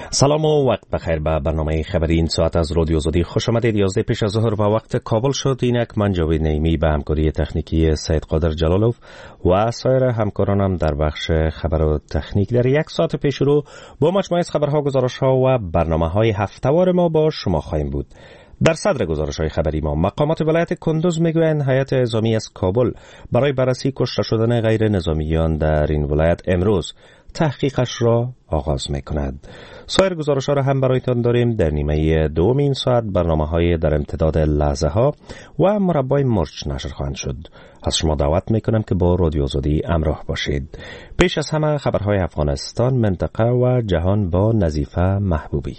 سلام و وقت بخیر. به برنامه خبری این ساعت از رادیو آزادی خوش آمدید. 11 پیش از ظهر و وقت کابل شد. اینک من جاوید نعیمی به همکاری تکنیکی سید قادر جلالوف و سایر همکارانم در بخش خبر و تکنیک در یک ساعت پیش رو با مجموعه از خبرها، گزارش‌ها و برنامه‌های هفته‌وار ما با شما خواهیم بود. در صدر گزارش‌های خبری ما، مقامات ولایت کندوز میگویند هیئت اعزامی از کابل برای بررسی کشته شدن غیر نظامیان در این ولایت امروز تحقیقش را آغاز می‌کند. سایر گزارش‌ها را هم برایتان داریم. در نیمه دوم این ساعت برنامه‌های در امتداد لحظه‌ها و مربای مرچ نشر خواهند شد. از شما دعوت می‌کنم که با رادیو آزادی همراه باشید. پیش از همه خبرهای افغانستان، منطقه و جهان با نظیفه محبوبی.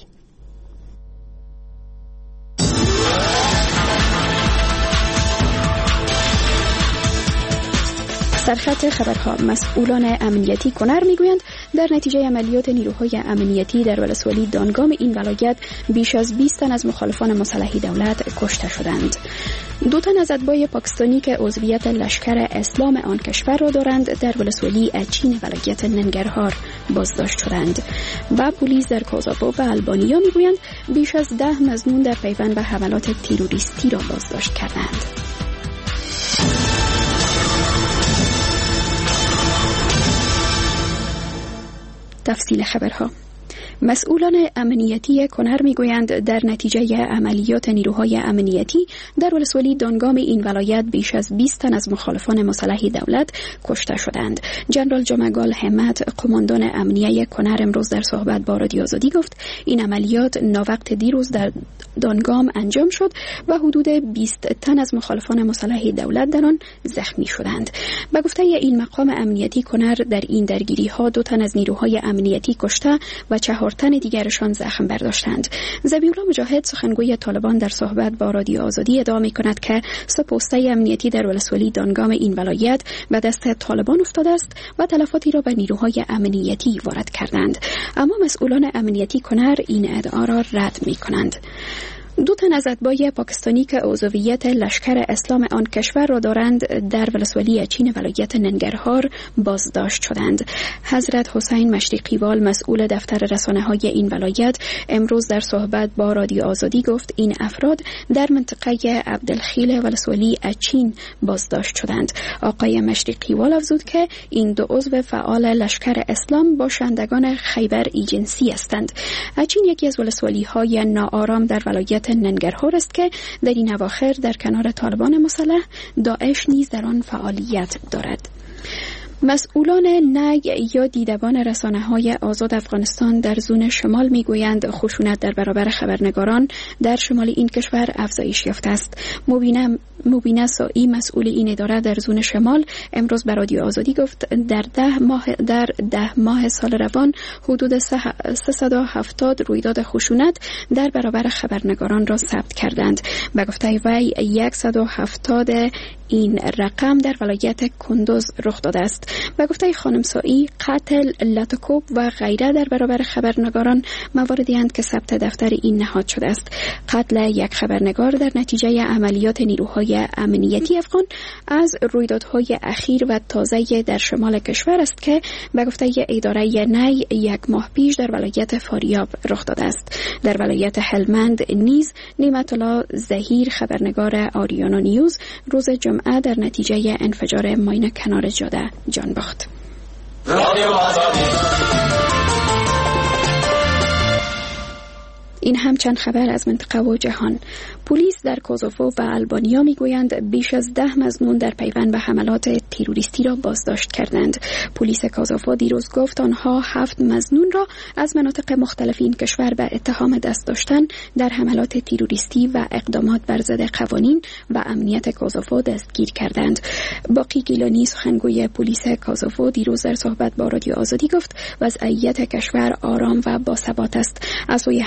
سرخط خبرها. مسئولان امنیتی کنر میگویند در نتیجه عملیات نیروهای امنیتی در ولسوالی دانگام این ولایت بیش از 20 تن از مخالفان مسلح دولت کشته شدند. 2 تن از اتباع پاکستانی که عضویت لشکر اسلام آن کشور را دارند در ولسوالی اچین ولایت ننگرهار بازداشت شدند. و پلیس در کوزاوو و البانیا میگویند بیش از 10 مظنون در پیوند به حملات تروریستی را بازداشت کردند. تفصیل خبرها. مسئولان امنیتی کنر میگویند در نتیجه عملیات نیروهای امنیتی در ولسوالی دانگام این ولایت بیش از 20 تن از مخالفان مسلح دولت کشته شدند. جنرال جمعگال همت، قماندان امنیه کنر، امروز در صحبت با رادیو آزادی گفت این عملیات ناوقت دیروز در دانگام انجام شد و حدود 20 تن از مخالفان مسلح دولت در آن زخمی شدند. به گفته این مقام امنیتی کنر در این درگیری ها 2 تن از نیروهای امنیتی کشته و 4 تن دیگرشان زخم برداشتند. ذبیح‌الله مجاهد، سخنگوی طالبان، در صحبت با رادیو آزادی ادعا می‌کند که 3 پسته امنیتی در ولسوالی دانگام این ولایت به دست طالبان افتاده است و تلفاتی را به نیروهای امنیتی وارد کردند. اما مسئولان امنیتی کنر این ادعا را رد می‌کنند. 2 تن از اتباع پاکستانی که عضویت لشکر اسلام آن کشور را دارند در ولسوالی اچین ولایت ننگرهار بازداشت شدند. حضرت حسین مشرقیوال، مسئول دفتر رسانه‌های این ولایت، امروز در صحبت با رادیو آزادی گفت این افراد در منطقه عبدالخیل ولسوالی اچین بازداشت شدند. آقای مشرقیوال افزود که این 2 عضو فعال لشکر اسلام باشندگان خیبر ایجنسی هستند. اچین یکی از ولسوالی‌های ناآرام در ولایت ننگرهار است که در این اواخر در کنار طالبان مسلح داعش نیز در آن فعالیت دارد. مسئولان نی یا دیدبان رسانه‌های آزاد افغانستان در زون شمال میگویند خشونت در برابر خبرنگاران در شمال این کشور افزایش یافته است. مبینه سائی، مسئول این اداره در زون شمال، امروز به رادیو آزادی گفت در 10 ماه سال روان حدود 370 رویداد خشونت در برابر خبرنگاران را ثبت کردند. به گفته وی 170 این رقم در ولایت کندوز رخ داده است. به گفته خانم سائی، قتل، لطکوب و غیره در برابر خبرنگاران مواردی اند که ثبت دفتر این نهاد شده است. قتل یک خبرنگار در نتیجه عملیات نیروهای امنیتی افغان از رویدادهای اخیر و تازه در شمال کشور است که به گفته اداره نی 1 ماه پیش در ولایت فاریاب رخ داده است. در ولایت هلمند نیز نعمت الله ظهیر، خبرنگار آریانا نیوز، روز جمعه در نتیجه انفجار ماین کنار جاده جان باخت. این هم چند خبر از منطقه و جهان. پلیس در کوزاوو و البانیا میگویند بیش از 10 مظنون در پیوند به حملات تروریستی را بازداشت کردند. پلیس کوزاوو دیروز گفت آنها 7 مظنون را از مناطق مختلف این کشور به اتهام دست داشتن در حملات تروریستی و اقدامات بر ضد قوانین و امنیت کوزاوو دستگیر کردند. باقی گیلانی، سخنگوی پلیس کوزاوو، دیروز در صحبت با رادیو آزادی گفت وضعیت کشور آرام و باثبات است. از سوی هم پلیس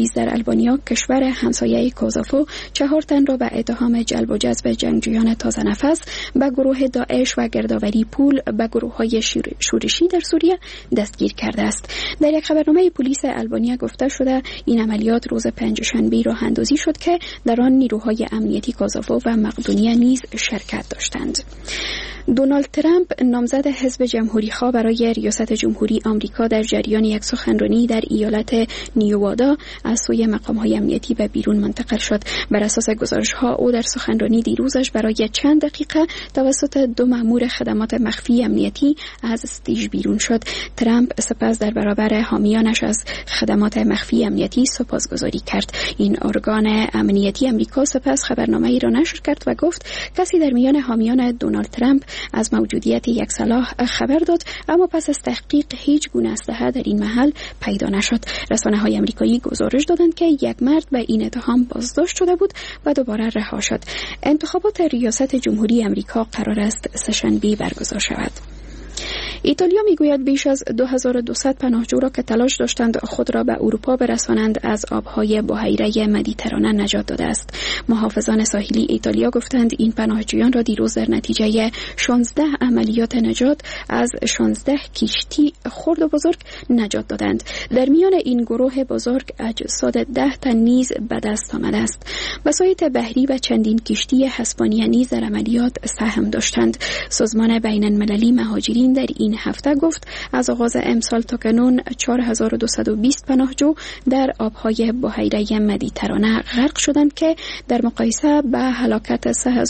پلیس در البانیا کشور همسایه کوزوفو 4 تن را به اتهام جلب و جذب جنگجویان تازه نفس به گروه داعش و گردآوری پول به گروه‌های شورشی در سوریه دستگیر کرده است. در یک خبرنامه پلیس البانیا گفته شده این عملیات روز پنجشنبه راه اندازی شد که در آن نیروهای امنیتی کوزوو و مقدونیه نیز شرکت داشتند. دونالد ترامپ نامزد حزب جمهوری‌خواه برای ریاست جمهوری آمریکا در جریان یک سخنرانی در ایالت نیوادا از سوی مقام‌های امنیتی به بیرون منتقل شد. بر اساس گزارش‌ها او در سخنرانی دیروزش برای چند دقیقه توسط 2 مأمور خدمات مخفی امنیتی از استیج بیرون شد. ترامپ سپس در برابر حامیانش از خدمات مخفی امنیتی سپاسگزاری کرد. این ارگان امنیتی آمریکا سپس خبرنامه‌ای را نشر کرد و گفت کسی در میان حامیان دونالد ترامپ از موجودیت یک سلاح خبر داد، اما پس از تحقیق هیچ گونه اسلحه در این محل پیدا نشد. رسانه‌های آمریکایی گزارش دادند که یک مرد به این اتهام بازداشت شده بود و دوباره رها شد. انتخابات ریاست جمهوری آمریکا قرار است سه‌شنبه برگزار شود. ایتالیا میگوید بیش از 2200 پناهجو را که تلاش داشتند خود را به اروپا برسانند از آبهای بحیره مدیترانه نجات داده است. محافظان ساحلی ایتالیا گفتند این پناهجویان را دیروز در نتیجه 16 عملیات نجات از 16 کشتی خرد و بزرگ نجات دادند. در میان این گروه بزرگ اجساد 10 تن نیز به دست آمده است. وسایط بحری و چندین کشتی هسپانیایی نیز در عملیات سهم داشتند. سازمان بین المللی مهاجرین در این هفته گفت از آغاز امسال تا کنون 4220 پناهجو در آبهای بحیره مدیترانه غرق شدند که در مقایسه به هلاکت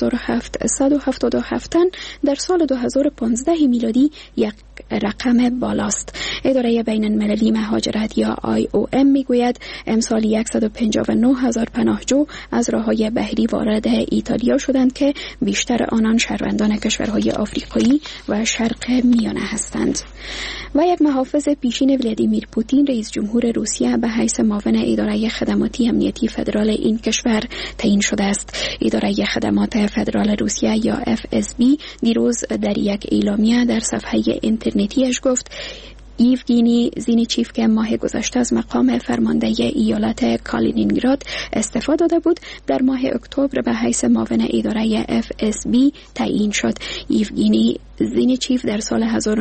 3777 تن در سال 2015 میلادی یک رقم بالاست. اداره بین المللی مهاجرت یا IOM میگوید امسال 159,000 پناهجو از راههای بحری وارد ایتالیا شدند که بیشتر آنان شهروندان کشورهای آفریقایی و شرق میانه هستند. و یک محافظ پیشین ولادیمیر پوتین رئیس جمهور روسیه به حیث معاون اداره خدماتی امنیتی فدرال این کشور تعیین شده است. اداره خدمات فدرال روسیه یا FSB دیروز در یک اعلامیه در صفحه اینترنتیش گفت یوگینی زینیچیف که ماه گذشته از مقام فرمانده ایالت کالینینگراد استعفا داده بود در ماه اکتبر به حیث معاون اداره FSB تعیین شد. یوگینی زینیچیف در سال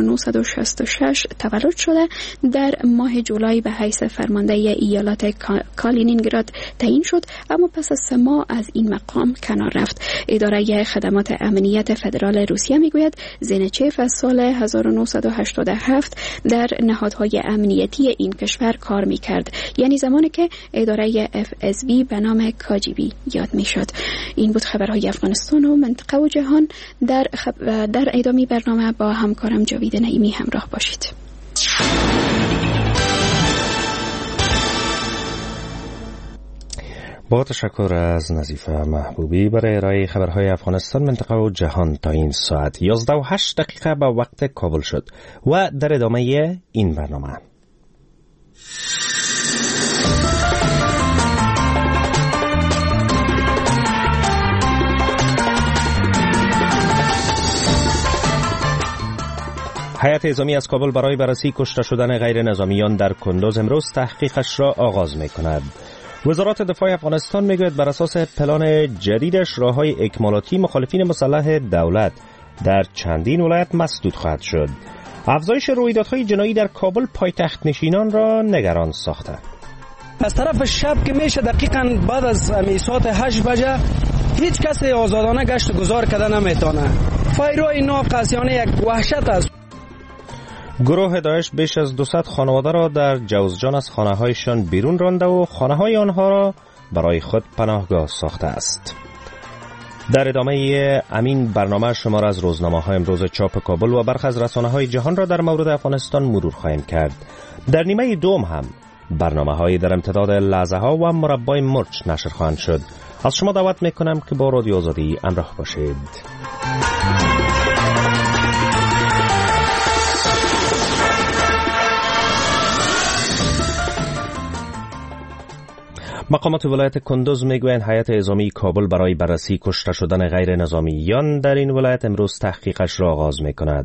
1966 تولد شده در ماه جولای به حیث فرمانده ایالت کالینینگراد تعیین شد، اما پس از 3 ماه از این مقام کنار رفت. اداره خدمات امنیت فدرال روسیه میگوید زینیچیف از سال 1987 در نهادهای امنیتی این کشور کار میکرد، یعنی زمانی که اداره FSB به نام KGB یاد میشد. این بود خبرهای افغانستان و منطقه و جهان. در ادامه برنامه با همکارم جاوید نعیمی همراه باشید. با تشکر از نظیفه محبوبی برای ارائه خبرهای افغانستان، منطقه و جهان. تا این ساعت 11:08 به وقت کابل شد و در ادامه این برنامه هیئت اعزامی از کابل برای بررسی کشته شدن غیر نظامیان در کندوز امروز تحقیقش را آغاز می‌کند. وزارت دفاع افغانستان میگوید بر اساس پلان جدیدش راههای اکمالاتی مخالفین مسلح دولت در چندین ولایت مسدود خواهد شد. افزایش رویدادهای جنایی در کابل پایتخت نشینان را نگران ساخته. از طرف شب که میشه دقیقاً بعد از ساعت 8 بجه هیچ کسی آزادانه گشت گذار کردن نمیتونه. فایرهای نو قاسیانه یک وحشت است. گروه داعش بیش از 200 خانواده را در جوزجان از خانه‌هایشان بیرون رانده و خانه‌های آنها را برای خود پناهگاه ساخته است. در ادامه امین برنامه شمار از روزنامه‌های امروز چاپ کابل و برخی از رسانه‌های جهان را در مورد افغانستان مرور خواهیم کرد. در نیمه دوم هم برنامه‌های در امتداد لحظه‌ها و مربای مرچ نشر خواهند شد. از شما دعوت می‌کنم که با رادیو آزادی همراه باشید. مقامات ولایت کندوز میگویند هیئت اعزامی کابل برای بررسی کشته شدن غیر نظامیان در این ولایت امروز تحقیقش را آغاز میکند.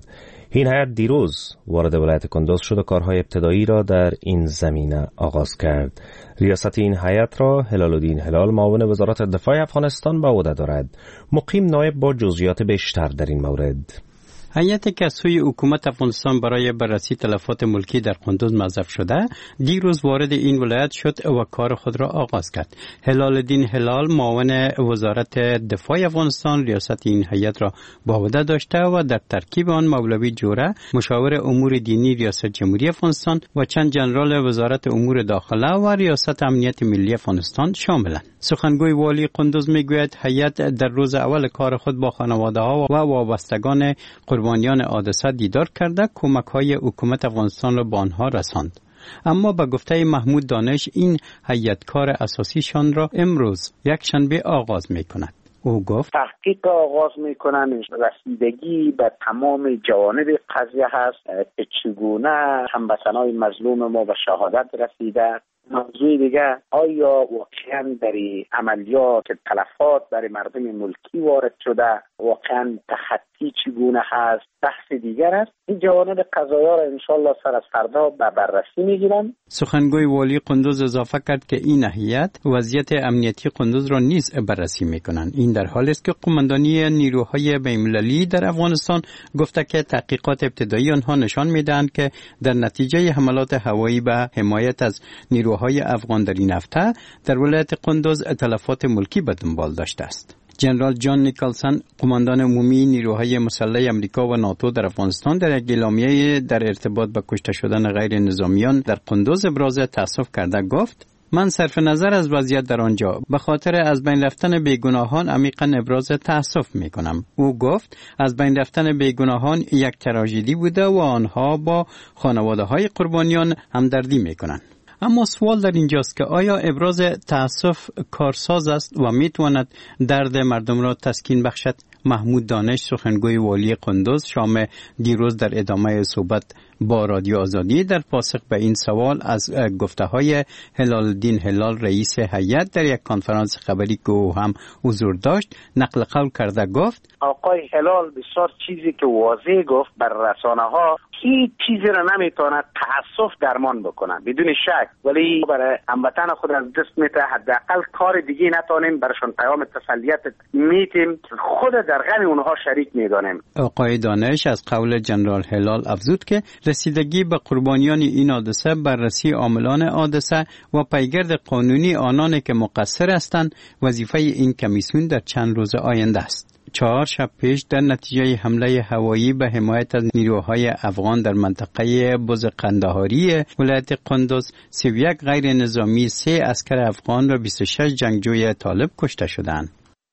این هیئت دیروز وارد ولایت کندوز شد و کارهای ابتدایی را در این زمینه آغاز کرد. ریاست این هیئت را هلال‌الدین هلال معاون وزارت دفاع افغانستان به عهده دارد. مقیم نایب با جزئیات بیشتر در این مورد. هیئتی که از سوی حکومت افغانستان برای بررسی تلفات ملکی در کندوز موظف شده دیروز وارد این ولایت شد و کار خود را آغاز کرد. هلال‌الدین هلال معاون وزارت دفاع افغانستان ریاست این هیئت را به عهده داشته و در ترکیب آن مولوی جوره مشاور امور دینی ریاست جمهوری افغانستان و چند ژنرال وزارت امور داخله و ریاست امنیت ملی افغانستان شاملند. سخنگوی والی کندوز میگوید هیئت در روز اول کار خود با خانواده‌ها و وابستگان قربانیان حادثه دیدار کرده کمک‌های حکومت افغانستان را به آنها رساند. اما به گفته محمود دانش این هیئت کار اساسیشان را امروز یکشنبه آغاز می‌کند. او گفت تحقیق آغاز میکنن، رسیدگی به تمام جوانب قضیه هست که چگونه هموطنان مظلوم ما به شهادت رسیده. موضوع دیگه آیا واقعا در عملیات تلفات برای مردم ملکی وارد شده واقعا تخطی چگونه هست بحث دیگر است. این جوانب قضایا را انشالله سر از فردا به بررسی میگیرن. سخنگوی والی کندوز اضافه کرد که این هیئت وضعیت امنیتی کندوز را نیز بررسی میکنند. این در حالی است که قماندانی نیروهای بین‌المللی در افغانستان گفته که تحقیقات ابتدایی آنها نشان میدهند که در نتیجه حملات هوایی به حمایت از نیروهای افغان در این هفته در ولایت کندوز تلفات ملکی به دنبال داشته است. جنرال جان نیکلسن قماندان عمومی نیروهای مسلح آمریکا و ناتو در افغانستان در یک اعلامیه در ارتباط با کشته شدن غیر نظامیان در کندوز ابراز تأسف کرده گفت من صرف نظر از وضعیت در آنجا به خاطر از بین رفتن بیگناهان عمیقاً ابراز تأسف می‌کنم. او گفت از بین رفتن بیگناهان یک تراژدی بوده و آنها با خانواده‌های قربانیان همدردی می‌کنند. اما سوال در اینجاست که آیا ابراز تأسف کارساز است و میتواند درد مردم را تسکین بخشد؟ محمود دانش سخنگوی والی کندوز شام دیروز در ادامه صحبت با رادیو آزادی در پاسخ به این سوال از گفته‌های هلال‌الدین هلال رئیس هیئت در یک کنفرانس خبری که او هم حضور داشت نقل قول کرده گفت آقای هلال بسیار چیزی که واضح گفت بر رسانه‌ها هیچ چیزی را نمیتواند تأسف درمان بکنه بدون شک، ولی برای هموطن خود از دست میته حداقل کار دیگه نتونیم برشان پیام تسلیت میتیم خود در غم اونها شریک میدانیم. آقای دانش از قول جنرال هلال افزود که رسیدگی به قربانیان این حادثه بررسی عاملان حادثه و پیگرد قانونی آنان که مقصر هستند وظیفه این کمیسیون در چند روز آینده است. 4 شب پیش در نتیجه حمله هوایی به حمایت از نیروهای افغان در منطقه بز قندهاری ولایت کندوز 31 غیر نظامی 3 عسکر افغان و 26 جنگجوی طالب کشته شدند.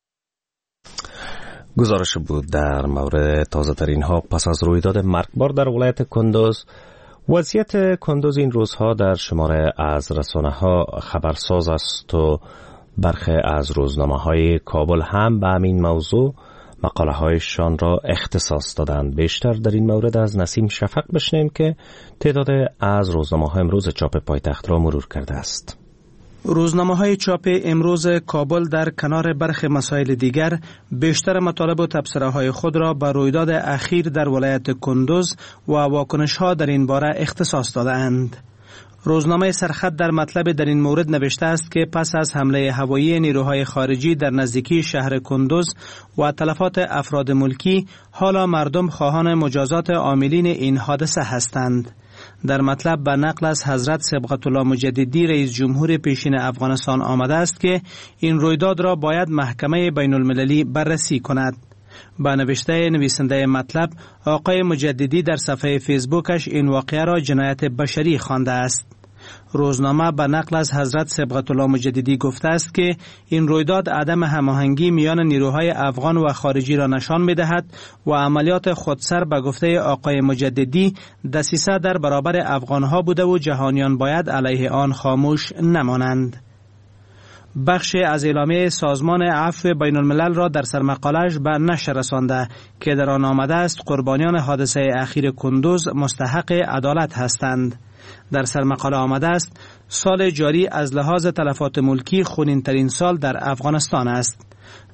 گزارش بود در مورد تازه ترین ها پس از رویداد مرگبار در ولایت کندوز. وضعیت کندوز این روزها در شماره از رسانه ها خبرساز است و برخی از روزنامه های کابل هم به همین موضوع مقاله هایشان را اختصاص دادند. بیشتر در این مورد از نسیم شفق بشنیم که تعداد از روزنامه ها امروز چاپ پایتخت را مرور کرده است. روزنامه‌های چاپ امروز کابل در کنار برخی مسائل دیگر بیشتر مطالب و تبصره‌های خود را به رویداد اخیر در ولایت کندوز و واکنش‌ها در این باره اختصاص داده‌اند. روزنامه سرخط در مطلب در این مورد نوشته است که پس از حمله هوایی نیروهای خارجی در نزدیکی شهر کندوز و تلفات افراد ملکی، حالا مردم خواهان مجازات عاملین این حادثه هستند. در مطلب به نقل از حضرت صبغت الله مجددی رئیس جمهور پیشین افغانستان آمده است که این رویداد را باید محکمه بین المللی بررسی کند. با نوشته نویسنده مطلب، آقای مجددی در صفحه فیسبوکش این واقعه را جنایت بشری خوانده است. روزنامه به نقل از حضرت صبغت الله مجددی گفته است که این رویداد عدم هماهنگی میان نیروهای افغان و خارجی را نشان می‌دهد و عملیات خودسر به گفته آقای مجددی دسیسه در برابر افغانها بوده و جهانیان باید علیه آن خاموش نمانند. بخش از اعلامیه سازمان عفو بین الملل را در سرمقاله‌اش به نشر رسانده که در آن آمده است قربانیان حادثه اخیر کندوز مستحق عدالت هستند. در سرمقاله آمده است سال جاری از لحاظ تلفات ملکی خونین ترین سال در افغانستان است.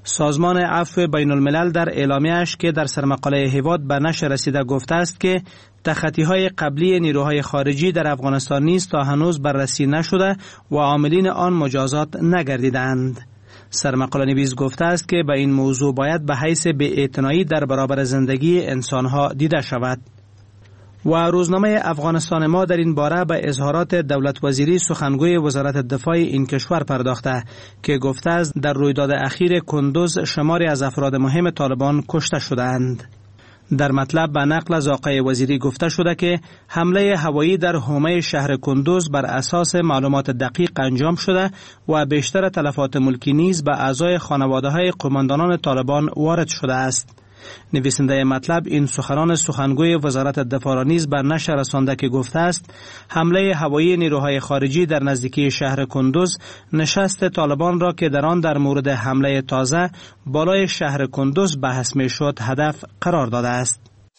سازمان عفو بین الملل در اعلامیه‌اش که در سرمقاله هیواد به نشر رسیده گفته است که تخطی‌های قبلی نیروهای خارجی در افغانستان نیز تا هنوز بررسی نشده و عاملین آن مجازات نگردیدند. سرمقاله نویس گفته است که به این موضوع باید به حیث بی‌اعتنایی در برابر زندگی انسانها دیده شود. و روزنامه افغانستان ما در این باره به اظهارات دولت وزیری سخنگوی وزارت دفاع این کشور پرداخته که گفته است در رویداد اخیر کندوز شماری از افراد مهم طالبان کشته شدند. در مطلب به نقل از آقای وزیری گفته شده که حمله هوایی در حومه شهر کندوز بر اساس معلومات دقیق انجام شده و بیشتر تلفات ملکی نیز به اعضای خانواده‌های قماندانان طالبان وارد شده است. نویسنده مطلب این سخنان سخنگوی وزارت دفاع را نیز به نشر رسانده که گفته است حمله هوایی نیروهای خارجی در نزدیکی شهر کندوز نشست طالبان را که در آن در مورد حمله تازه بالای شهر کندوز بحث می شد هدف قرار داده است.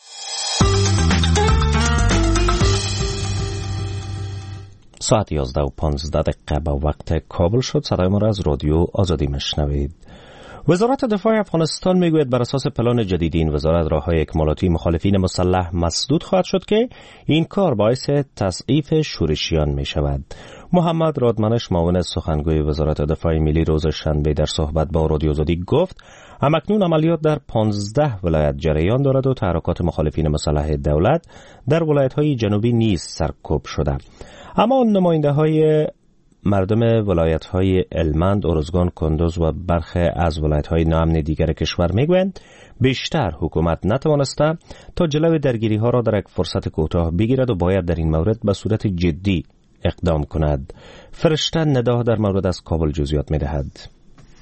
ساعت 11:15 به وقت کابل شد. صدای ما را از رادیو آزادی مشنوید. وزارت دفاع افغانستان میگوید بر اساس پلان جدید این وزارت راههای اکمالاتی مخالفین مسلح مسدود خواهد شد که این کار باعث تضعیف شورشیان می شود. محمد رادمنش معاون سخنگوی وزارت دفاع ملی روز شنبه در صحبت با رادیو آزادی گفت همکنون عملیات در 15 ولایت جریان دارد و تحرکات مخالفین مسلح دولت در ولایت‌های جنوبی نیز سرکوب شده. اما نماینده‌های مردم ولایت‌های هلمند، ارزگان، کندوز و برخی از ولایت‌های ناامن دیگر کشور می‌گویند بیشتر حکومت نتوانسته تا جلوی درگیری‌ها را در یک فرصت کوتاه بگیرد و باید در این مورد به صورت جدی اقدام کند. فرشته ندا در مورد از کابل جزئیات می‌دهد.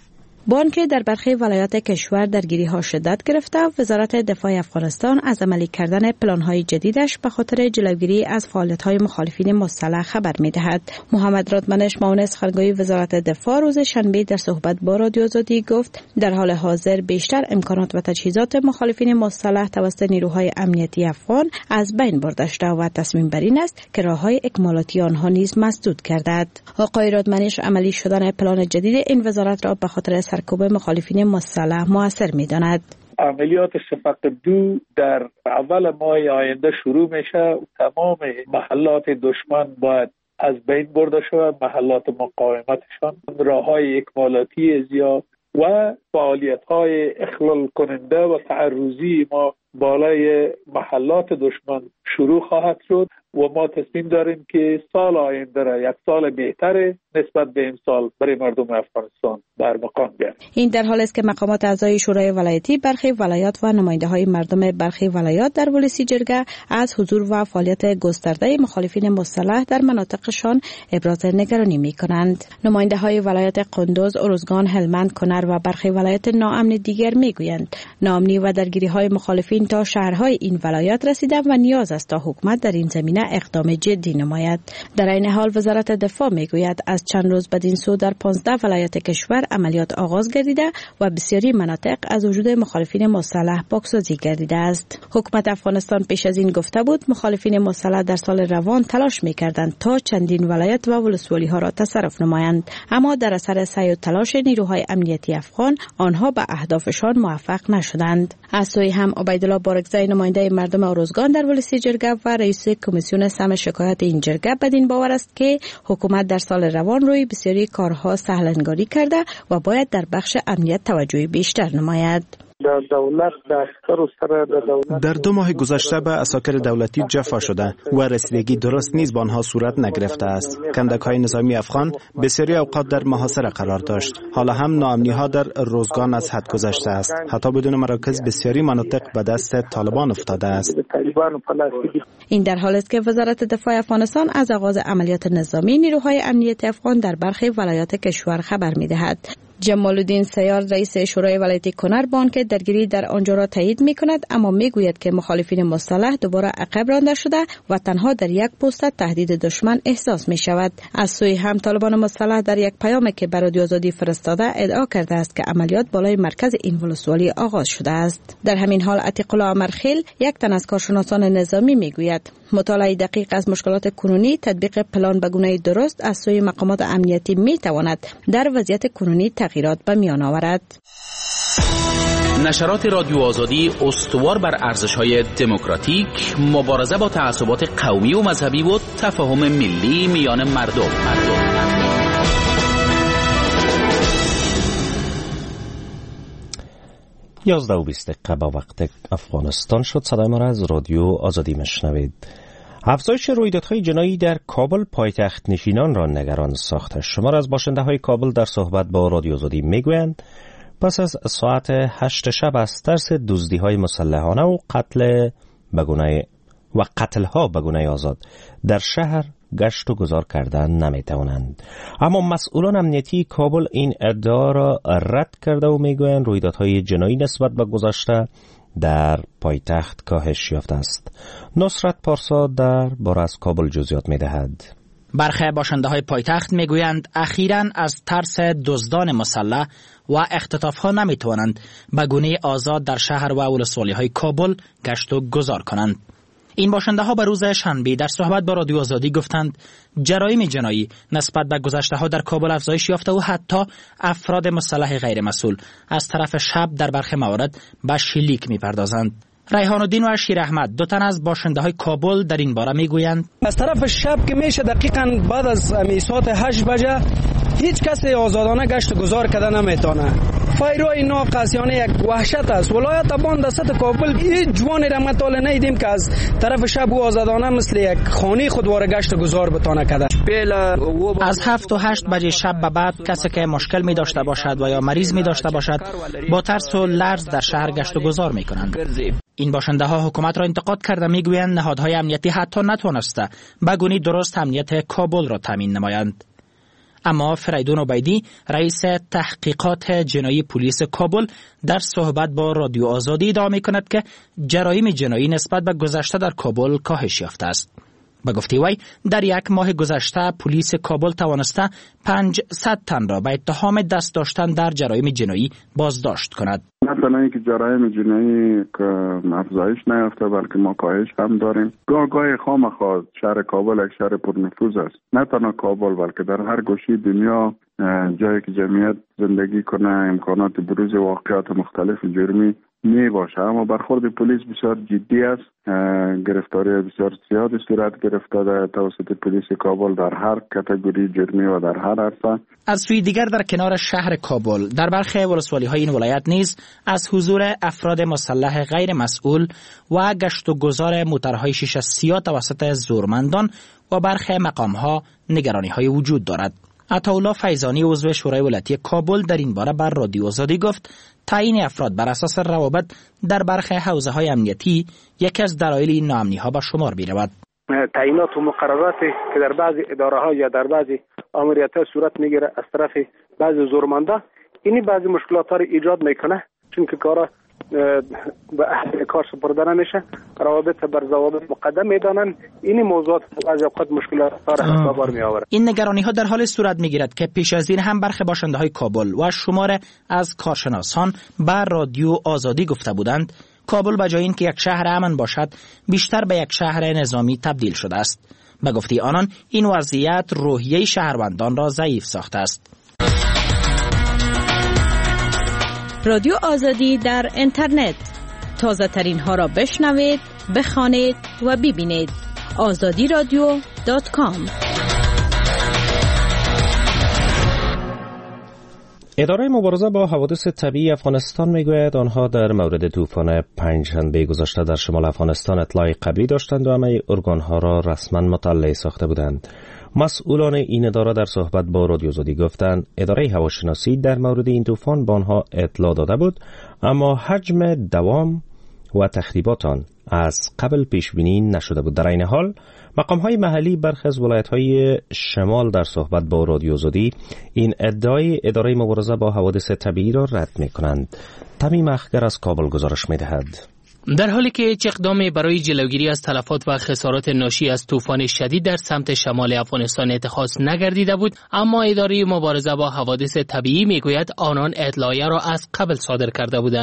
با آنکه در برخی ولایات کشور درگیری‌ها شدت گرفته، وزارت دفاع افغانستان از عملی کردن پلان‌های جدیدش به خاطر جلوگیری از فعالیت‌های مخالفین مسلح خبر می‌دهد. محمد رادمنش معاون سخنگوی وزارت دفاع روز شنبه در صحبت با رادیو آزادی گفت در حال حاضر بیشتر امکانات و تجهیزات مخالفین مسلح توسط نیروهای امنیتی افغان از بین برده شده و تصمیم بر این است که راه‌های اکمالاتی آنها نیز مسدود گردد. آقای رادمنش عملی شدن پلان جدید این وزارت را به خاطر سرکوب مخالفین مسلح موثر می‌داند. عملیات شفق 2 در اول ماه آینده شروع میشه. تمام محلات دشمن باید از بین برده شود، محلات مقاومتشان، راه‌های اکمالاتی زیاد و فعالیت‌های اخلال کننده و تعرضی ما بالای محلات دشمن شروع خواهد شد و ما تصمیم داریم که سال آینده را یک سال بهتر نسبت به این سال برای مردم افغانستان برمقام بیاریم. این در حالی است که مقامات اعضای شورای ولایتی برخی ولایات و نماینده‌های مردم برخی ولایات در ولسی جرگه از حضور و فعالیت گسترده مخالفین مسلح در مناطقشان ابراز نگرانی می‌کنند. نماینده‌های ولایت کندوز، ارزگان، هلمند، کنر و برخی ولایات ناامن دیگر می‌گویند ناامنی و درگیری‌های مخالفین تا شهرهای این ولایات رسیده و نیاز است تا حکومت در این زمینه اقدام جدی نماید. در این حال وزارت دفاع میگوید از چند روز بدین سو در 15 ولایت کشور عملیات آغاز گردیده و بسیاری مناطق از وجود مخالفین مسلح پاکسازی گردیده است. حکومت افغانستان پیش از این گفته بود مخالفین مسلح در سال روان تلاش میکردند تا چندین ولایت و ولسوالی‌ها را تصرف نمایند، اما در اثر سعی و تلاش نیروهای امنیتی افغان آنها به اهدافشان موفق نشدند. از سوی هم عبیدالله بارکزی نماینده مردم ارزگان در ولسی جرگه و رئیس کمیسیون سم شکایت این جرگه بدین باور است که حکومت در سال روان روی بسیاری کارها سهل‌انگاری کرده و باید در بخش امنیت توجه بیشتر نماید. در 2 ماه گذشته به عساکر دولتی جفا شده و رسیدگی درست نیز با آنها صورت نگرفته است. کندک‌های نظامی افغان بسیاری اوقات در محاصره قرار داشت. حالا هم ناامنی‌ها در روزگان از حد گذشته است. حتی بدون مراکز بسیاری مناطق به دست طالبان افتاده است. این در حالی است که وزارت دفاع افغانستان از آغاز عملیات نظامی نیروهای امنیتی افغان در برخی ولایات کشور خبر می‌دهد. جمال الدین سیار رئیس شورای ولایتی کنر با آنکه درگیری در آنجا را تایید می‌کند، اما میگوید که مخالفین مسلح دوباره عقب رانده شده و تنها در یک پست تهدید دشمن احساس می‌شود. از سوی هم طالبان مسلح در یک پیامی که برای رادیو آزادی فرستاده ادعا کرده است که عملیات بالای مرکز این ولسوالی آغاز شده است. در همین حال عتیق الله عمرخیل یک تن از کارشناسان نظامی میگوید مطالعه دقیق از مشکلات کنونی تطبیق پلان به گونه درست از سوی مقامات امنیتی میتواند در وضعیت کنونی تغییر تغییرات به میان آورد. نشرات رادیو آزادی استوار بر ارزش‌های دموکراتیک، مبارزه با تعصبات قومی و مذهبی و تفاهم ملی میان مردم. 11:20 با وقت افغانستان شد. صدای ما را از رادیو آزادی میشنوید. افزایش رویدادهای جنایی در کابل پایتخت نشینان را نگران ساخته. شمار از باشنده‌های کابل در صحبت با رادیو آزادی میگویند پس از ساعت 8 شب از ترس دزدی‌های مسلحانه و قتل‌ها به گونه آزاد در شهر گشت و گذار کردن نمی‌توانند. اما مسئولان امنیتی کابل این ادعا را رد کرده و میگویند رویدادهای جنایی نسبت به گذشته در پایتخت کاهش یافته است. نصرت پارسا در باره از کابل جزئیات می‌دهد. برخی باشنده‌های پایتخت میگویند اخیراً از ترس دزدان مسلح و اختطاف‌ها نمی‌توانند به گونه آزاد در شهر و ولسوالی‌های کابل گشت و گذار کنند. این باشنده‌ها به روز شنبه در صحبت با رادیو آزادی گفتند جرایم جنایی نسبت به گذشته‌ها در کابل افزایش یافته و حتی افراد مسلح غیر مسئول از طرف شب در برخی موارد به شلیک می‌پردازند. ریحان الدین و شیر احمد دو تن از باشنده‌های کابل در این باره میگویند از طرف شب که میشه دقیقاً بعد از ساعت 8 بجه هیچ کسی آزادانه گشت و گذار کردن نمیتونه. فایروی ناقصیانه یک وحشت است. ولایت باند دست کابل هیچ جوانی را مطالعه نیدیم که از طرف شب و آزادانه مثل یک خانه خودوار گشت و گذار بتونه کرده. از 7 و 8 بجه شب به بعد کسی که مشکل می داشته باشد و یا مریض می داشته باشد با ترس و لرز در شهر گشت و گذار می کنند. این باشنده ها حکومت را انتقاد کرده میگویند نهادهای امنیتی حتی نتوانسته به گونه درست امنیت کابل را تامین نمایند. اما فریدون عبیدی رئیس تحقیقات جنایی پلیس کابل در صحبت با رادیو آزادی ادعا می‌کند که جرایم جنایی نسبت به گذشته در کابل کاهش یافته است. به گفته وی در یک ماه گذشته پلیس کابل توانسته 500 تن را به اتهام دست داشتن در جرایم جنایی بازداشت کند. نه تنها اینکه جرایم جنایی که افزایش نیافته بلکه ما کاهش هم داریم. گاه خامخا شهر کابل یک شهر پرنفوذ است. نه تنها کابل بلکه در هر گوشه دنیا جایی که جمعیت زندگی کنه امکانات بروز واقعات مختلف جرمی می باشه، اما برخورد پلیس بسیار جدی است. گرفتاری بسیار زیادی صورت گرفته توسط پلیس کابل در هر کاتگوری جرمی و در هر عرصه. از سوی دیگر در کنار شهر کابل در برخی ولسوالی‌های این ولایت نیز از حضور افراد مسلح غیر مسئول و گشت و گذار موترهای شیشه سیاه توسط زورمندان و برخی مقام‌ها نگرانی‌های وجود دارد. عطاالله فیضانی عضو شورای ولایتی کابل در این باره بر رادیو آزادی گفت تعیین افراد بر اساس روابط در برخی حوزه‌های امنیتی یکی از دلایل این ناامنی‌ها به شمار می‌رود. تعیینات و مقرراتی که در بعضی اداره‌ها یا در بعضی آمریت‌ها صورت می‌گیره از طرف بعضی زورمندا، اینی بعضی مشکلات را ایجاد می‌کنه، چون که کارا به اهل کار سپرده نمیشه، روابط بر ضوابط مقدم میدانن. این موضوعات بعضی اوقات مشکلات را بار میآورد. این نگرانی‌ها در حال صورت می‌گیرد که پیش از این هم برخی باشنده‌های کابل و شمار از کارشناسان بر رادیو آزادی گفته بودند کابل به جای اینکه یک شهر امن باشد بیشتر به یک شهر نظامی تبدیل شده است. به گفته آنان این وضعیت روحیه شهروندان را ضعیف ساخته است. رادیو آزادی در اینترنت تازه ترین ها را بشنوید، بخوانید و ببینید. azadiradio.com. اداره مبارزه با حوادث طبیعی افغانستان میگوید آنها در مورد طوفان پنجشنبه گذشته در شمال افغانستان اطلاع قبلی داشتند و همه ارگانها را رسما مطلع ساخته بودند. مسئولان این اداره در صحبت با رادیو آزادی گفتند اداره هواشناسی در مورد این طوفان به آنها اطلاع داده بود، اما حجم دوام و تخریبات آن از قبل پیش بینی نشده بود. در این حال مقام‌های محلی برخی از ولایت‌های شمال در صحبت با رادیو آزادی این ادعای اداره مبارزه با حوادث طبیعی را رد می‌کنند. تمیم اخگر از کابل گزارش می‌دهد. در حالی که هیچ اقدامی برای جلوگیری از تلفات و خسارات ناشی از طوفان شدید در سمت شمال افغانستان اتخاذ نگردیده بود، اما اداره مبارزه با حوادث طبیعی میگوید آنان اطلاعیه را از قبل صادر کرده بودند.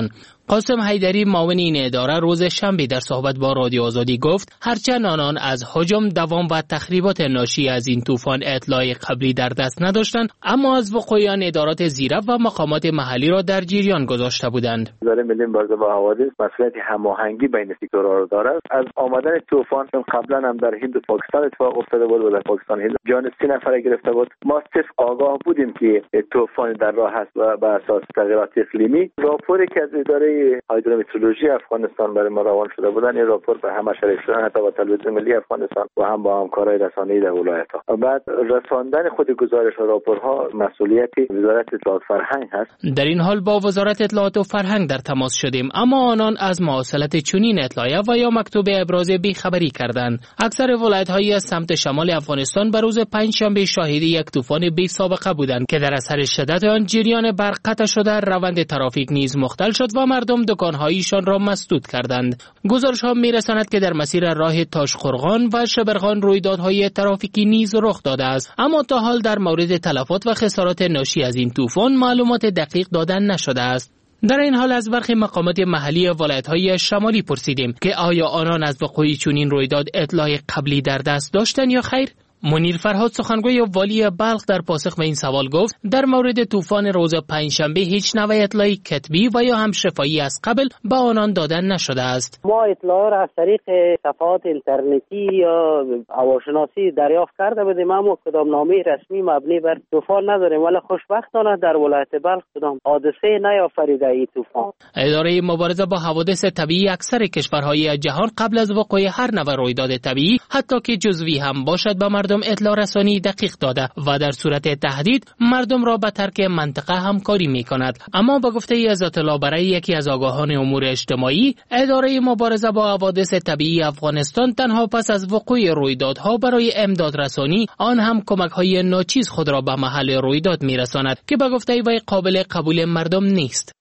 قاسم حیدری معاون این اداره روز شنبه در صحبت با رادیو آزادی گفت هرچند آنان از هجوم، دوام و تخریبات ناشی از این طوفان اطلاع قبلی در دست نداشتند، اما از وقوع آن ادارات زیرا و مقامات محلی را در جریان گذاشته بودند. اداره ملی مبارزه با حوادث مسئولیت هماهنگی بین سکتورها را دارد. از آمدن طوفان قبلا هم در هند و پاکستان اتفاق افتاده بود و در پاکستان هند جان 3 نفر گرفته بود. ما صرف آگاه بودیم که طوفان در راه است و بر اساس تغییرات اقلیمی. راپوری که از اداره هیدرومترولوژی افغانستان برای ما روان شده بودن، این راپور به همه شریک شدن، حتی با تلویزیون ملی افغانستان و هم با همکارای رسانه‌ای در ولایت‌ها. بعد رساندن خود گزارش و راپورها مسئولیت وزارت اطلاعات فرهنگ هست. در این حال با وزارت اطلاعات و فرهنگ در تماس شدیم، اما آنان از مواصلت چنین اطلاعیه و یا مکتوب ابراز بیخبری کردند. اکثر ولایت‌های از سمت شمال افغانستان به روز پنجشنبه شاهد یک طوفان بی سابقه بودند که در اثر شدت آن جریان برق قطع شده، روند ترافیک نیز مختل شد و مردم دکان‌هایشان را مسدود کردند. گزارش‌ها می‌رساند که در مسیر راه تاشقرغان و شبرغان رویدادهای ترافیکی نیز رخ داده است، اما تا حال در مورد تلفات و خسارات ناشی از این طوفان معلومات دقیق دادن نشده است. در این حال از برخی مقامات محلی ولایت‌های شمالی پرسیدیم که آیا آنان از وقوع چنین رویداد اطلاع قبلی در دست داشتند یا خیر؟ منیر فرهاد سخنگوی والی بلخ در پاسخ به این سوال گفت در مورد طوفان روز پنجشنبه هیچ نوع اطلاعی کتبی و یا هم شفاهی از قبل به آنان دادن نشده است. ما اطلاع را از طریق صفحات اینترنتی یا هواشناسی دریافت کرده بودیم، اما کدام نامه رسمی مبنی بر طوفان نداریم، ولی خوشبختانه در ولایت بلخ کدام حادثه نیافریده این طوفان. اداره مبارزه با حوادث طبیعی اکثر کشورهای جهان قبل از وقوع هر نوع رویداد طبیعی، حتی که جزوی هم باشد، به مردم اطلاع رسانی دقیق داده و در صورت تهدید مردم را به ترک منطقه همکاری می کند. اما با گفته عزت الله برای یکی از آگاهان امور اجتماعی، اداره مبارزه با حوادث طبیعی افغانستان تنها پس از وقوع رویدادها برای امداد رسانی، آن هم کمک‌های ناچیز خود را به محل رویداد می رساند که با گفته وی قابل قبول مردم نیست.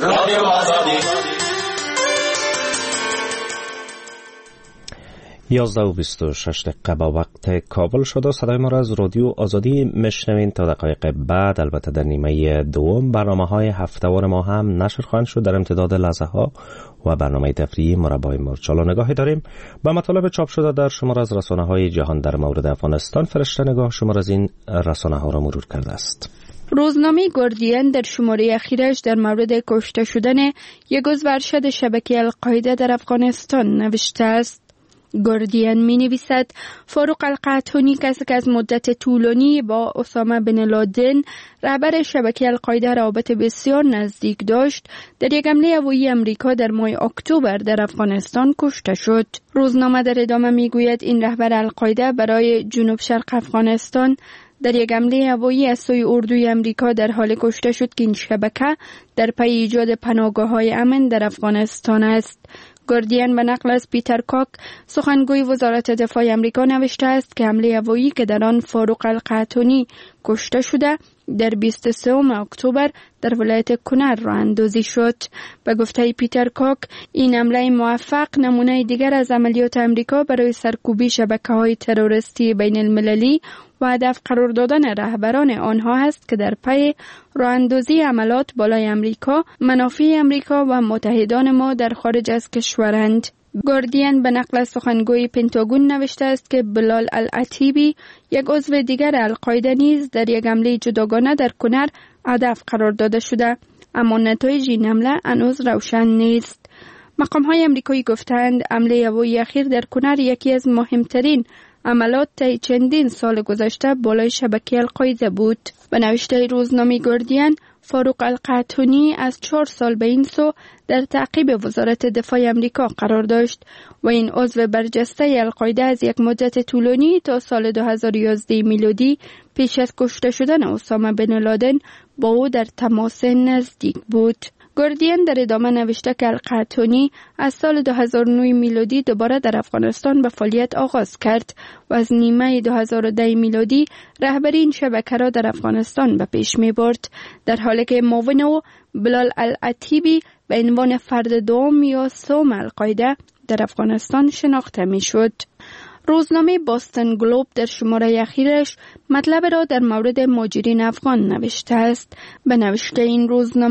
11:26 با وقت کابل شده. صدای ما را از رادیو آزادی میشنوین. تا دقایق بعد، البته در نیمه دوم، برنامه‌های هفته‌وار ما هم نشر خواهند شد. در امتداد لحظه ها و برنامه تفریحی مربای مورچالا نگاهی داریم با مطالب چاپ شده در شمار از رسانه‌های جهان در مورد افغانستان. فرشته نگاه شمار از این رسانه‌ها را مرور کرده است. روزنامه گاردین در شماره اخیرش در مورد کشته شدن یک عضو ارشد شبکه القاعده در افغانستان نوشته است. گاردین می نویسد فاروق القحطانی، کسی که از مدت طولانی با اسامه بن لادن رهبر شبکه القاعده رابط بسیار نزدیک داشت، در یک حمله هوایی امریکا در ماه اکتبر در افغانستان کشته شد. روزنامه در ادامه می گوید این رهبر القاعده برای جنوب شرق افغانستان در یک حمله هوایی از سوی اردوی امریکا در حال کشته شد که این شبکه در پی ایجاد پناهگاه‌های امن در افغانستان است. گاردین به نقل از پیتر کاک، سخنگوی وزارت دفاع امریکا، نوشته است که حمله هوایی که در آن فاروق القحطانی کشته شده در 23 اکتبر در ولایت کنر راه اندازی شد. به گفته پیتر کاک، این حمله موفق نمونه دیگر از عملیات امریکا برای سرکوبی شبکه‌های تروریستی بین المللی و هدف قرار دادن رهبران آنها است که در پی راه اندازی عملات بالای امریکا، منافع امریکا و متحدان ما در خارج از کشورند. گاردین به نقل از سخنگوی پنتاگون نوشته است که بلال العتیبی، یک عضو دیگر القاعده، نیز در یک حمله جداگانه در کنر هدف قرار داده شده، اما نتایج این حمله هنوز روشن نیست. مقام‌های امریکایی گفتند حمله هوایی اخیر در کنر یکی از مهمترین عملات طی چندین سال گذشته بالای شبکه القاعده بود. به نوشته روزنامه گاردین، فاروق القحطانی از 4 سال به این سو در تعقیب وزارت دفاع امریکا قرار داشت و این عضو برجسته القاعده از یک مدت طولانی تا سال 2011 میلادی پیش از کشته شدن اسامه بن لادن با او در تماس نزدیک بود. گاردین در ادامه نوشته که القحطانی از سال 2009 میلادی دوباره در افغانستان به فعالیت آغاز کرد و از نیمه 2010 میلادی رهبری این شبکه را در افغانستان به پیش می برد، در حالی که معاون او بلال العتیبی به عنوان فرد دوم یا سوم القاعده در افغانستان شناخته می شد. روزنامه باستن گلوب در شماره اخیرش مطلب را در مورد مهاجرین افغان نوشته است. به نوشته این روزنامه،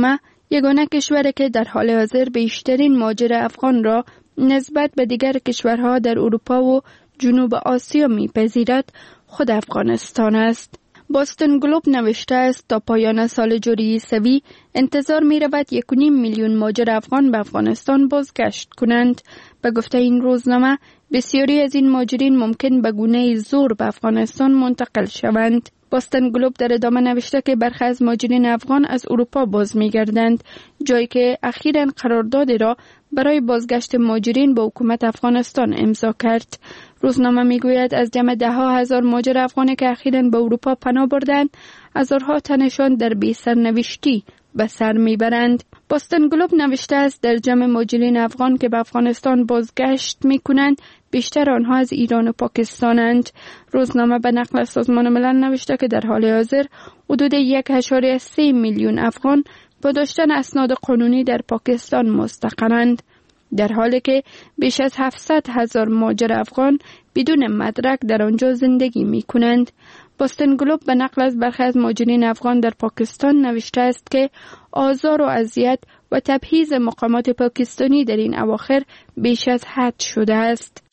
یگانه کشوری که در حال حاضر بیشترین مهاجر افغان را نسبت به دیگر کشورها در اروپا و جنوب آسیا می‌پذیرد خود افغانستان است. باستن گلوب نوشته است تا پایان سال جاری سوی انتظار می رود 1.5 میلیون مهاجر افغان به افغانستان بازگشت کنند. به گفته این روزنامه بسیاری از این مهاجرین ممکن به گونه زور به افغانستان منتقل شوند. باستن گلوب در ادامه نوشته که برخی از مهاجرین افغان از اروپا باز می گردند، جایی که اخیراً قراردادی را برای بازگشت مهاجرین با حکومت افغانستان امضا کرد. روزنامه میگوید از جمع 10,000 مهاجر افغانی که اخیراً به اروپا پناه بردند، هزارها تنشان در بی سرنوشتی به سر میبرند. باستن گلوب نوشته است در جمع مهاجرین افغان که به افغانستان بازگشت میکنند، بیشتر آنها از ایران و پاکستانند. روزنامه به نقل از سازمان ملل نوشته که در حال حاضر حدود 1.3 میلیون افغان با داشتن اسناد قانونی در پاکستان مستقرند، در حالی که بیش از 700,000 مهاجر افغان بدون مدرک در آنجا زندگی می کنند. باستن گلوب به نقل از برخی از مهاجرین افغان در پاکستان نوشته است که آزار و اذیت و تبعیض مقامات پاکستانی در این اواخر بیش از حد شده است.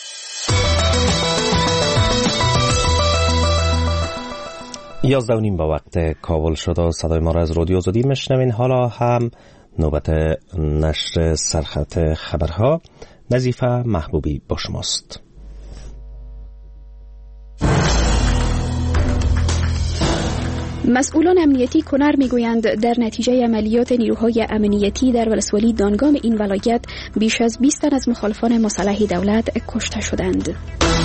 11:30 به وقت کابل شده. صدای ما را از رادیو آزادی میشنوین. حالا هم نوبت نشر سرخط خبرها. نظیفه محبوبی با شماست. مسئولان امنیتی کنر میگویند در نتیجه عملیات نیروهای امنیتی در ولسوالی دانگام این ولایت بیش از 20 تن از مخالفان مسلح دولت کشته شدند.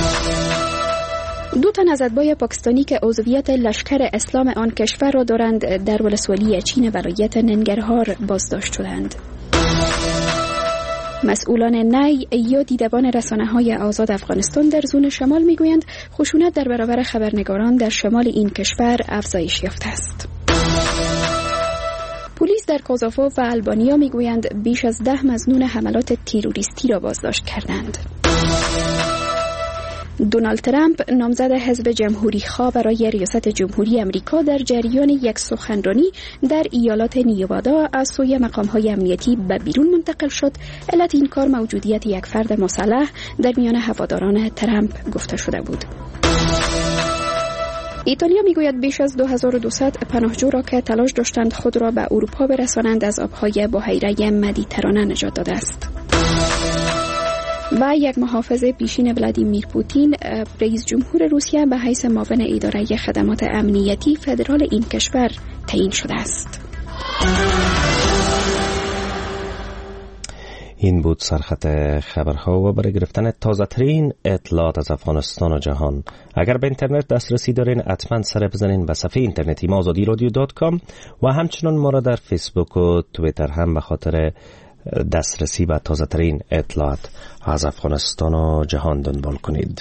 2 تن از اتباع پاکستانی که عضویت لشکر اسلام آن کشور را دارند در ولسوالی چین ولایت ننگرهار بازداشت شدند. مسئولان نی یا دیدبان رسانه‌های آزاد افغانستان در زون شمال میگویند خشونت در برابر خبرنگاران در شمال این کشور افزایش یافته است. پلیس در کوزوو و آلبانیا میگویند بیش از 10 مظنون حملات تروریستی را بازداشت کردند. دونالد ترامپ نامزد حزب جمهوری خواه برای ریاست جمهوری امریکا در جریان یک سخنرانی در ایالات نیوادا از سوی مقام‌های امنیتی به بیرون منتقل شد. علت این کار موجودیت یک فرد مسلح در میان هواداران ترامپ گفته شده بود. ایتالیا میگوید بیش از 2200 پناهجو را که تلاش داشتند خود را به اروپا برسانند از آبهای بحیره مدیترانه نجات داده است. و یک محافظ پیشین ولادیمیر پوتین رئیس جمهور روسیه به حیث معاون اداره خدمات امنیتی فدرال این کشور تعیین شده است. این بود سرخط خبرها و برای گرفتن تازه ترین اطلاعات از افغانستان و جهان اگر به اینترنت دسترسی دارین حتما سر بزنین به صفحه اینترنتی ما azadiradio.com و همچنین ما را در فیسبوک و توییتر هم به خاطر دسترسی به تازه ترین اطلاعات از افغانستان و جهان دنبال کنید.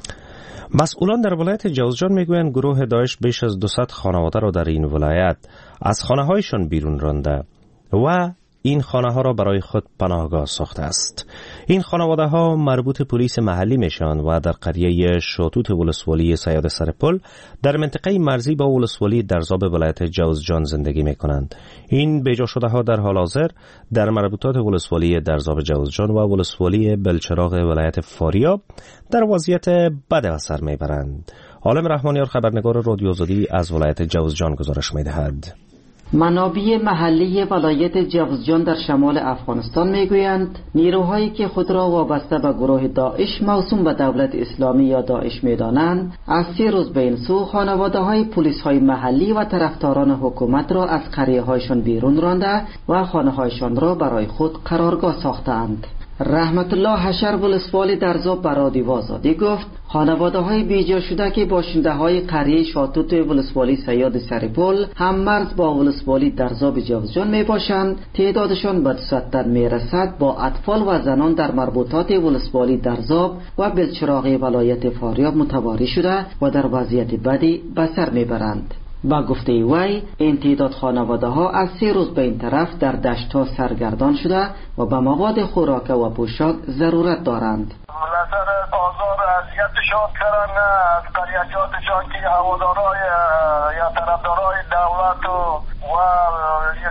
مسئولان در ولایت جوزجان میگویند گروه داعش بیش از 200 خانواده را در این ولایت از خانه هایشان بیرون رانده و این خانه ها را برای خود پناهگاه ساخته است. این خانواده ها مربوط پلیس محلی میشن و در قریه شاتوت ولسوالی سیاد سرپل در منطقه مرزی با ولسوالی درزاب ولایت جوزجان زندگی میکنند. این بیجا شده ها در حال حاضر در مربوطات ولسوالی درزاب جوزجان و ولسوالی بلچراغ ولایت فاریاب در وضعیت بد به سر میبرند. عالم رحمانیار خبرنگار رادیو آزادی از ولایت جوزجان گزارش میدهد. منابع محلی ولایت جوزجان در شمال افغانستان میگویند نیروهایی که خود را وابسته به گروه داعش موسوم به دولت اسلامی یا داعش میدانند از 3 روز به این سو خانواده‌های پلیس‌های محلی و طرفداران حکومت را از قریه‌هایشان بیرون رانده و خانه‌هایشان را برای خود قرارگاه ساختند. رحمت الله حشر ولسوالی درزاب به رادیو آزادی گفت خانواده‌های بیجا شده که باشنده‌های قریه شاتوت ولسوالی سیاد سرپل هم مرز با ولسوالی درزاب جوزجان میباشند تعدادشان به 200 تن میرسد با اطفال و زنان در مربوطات ولسوالی درزاب و بلچراغ ولایت فاریاب متواری شده و در وضعیت بدی به سر میبرند. با گفته وی این تعداد خانواده ها از 3 روز به این طرف در دشت ها سرگردان شده و به مواد خوراک و پوشاک ضرورت دارند. نظر آزار اذیتشان کردن از قریجاتشان که هوادارای یا طرفدارای دولت و ارتباط با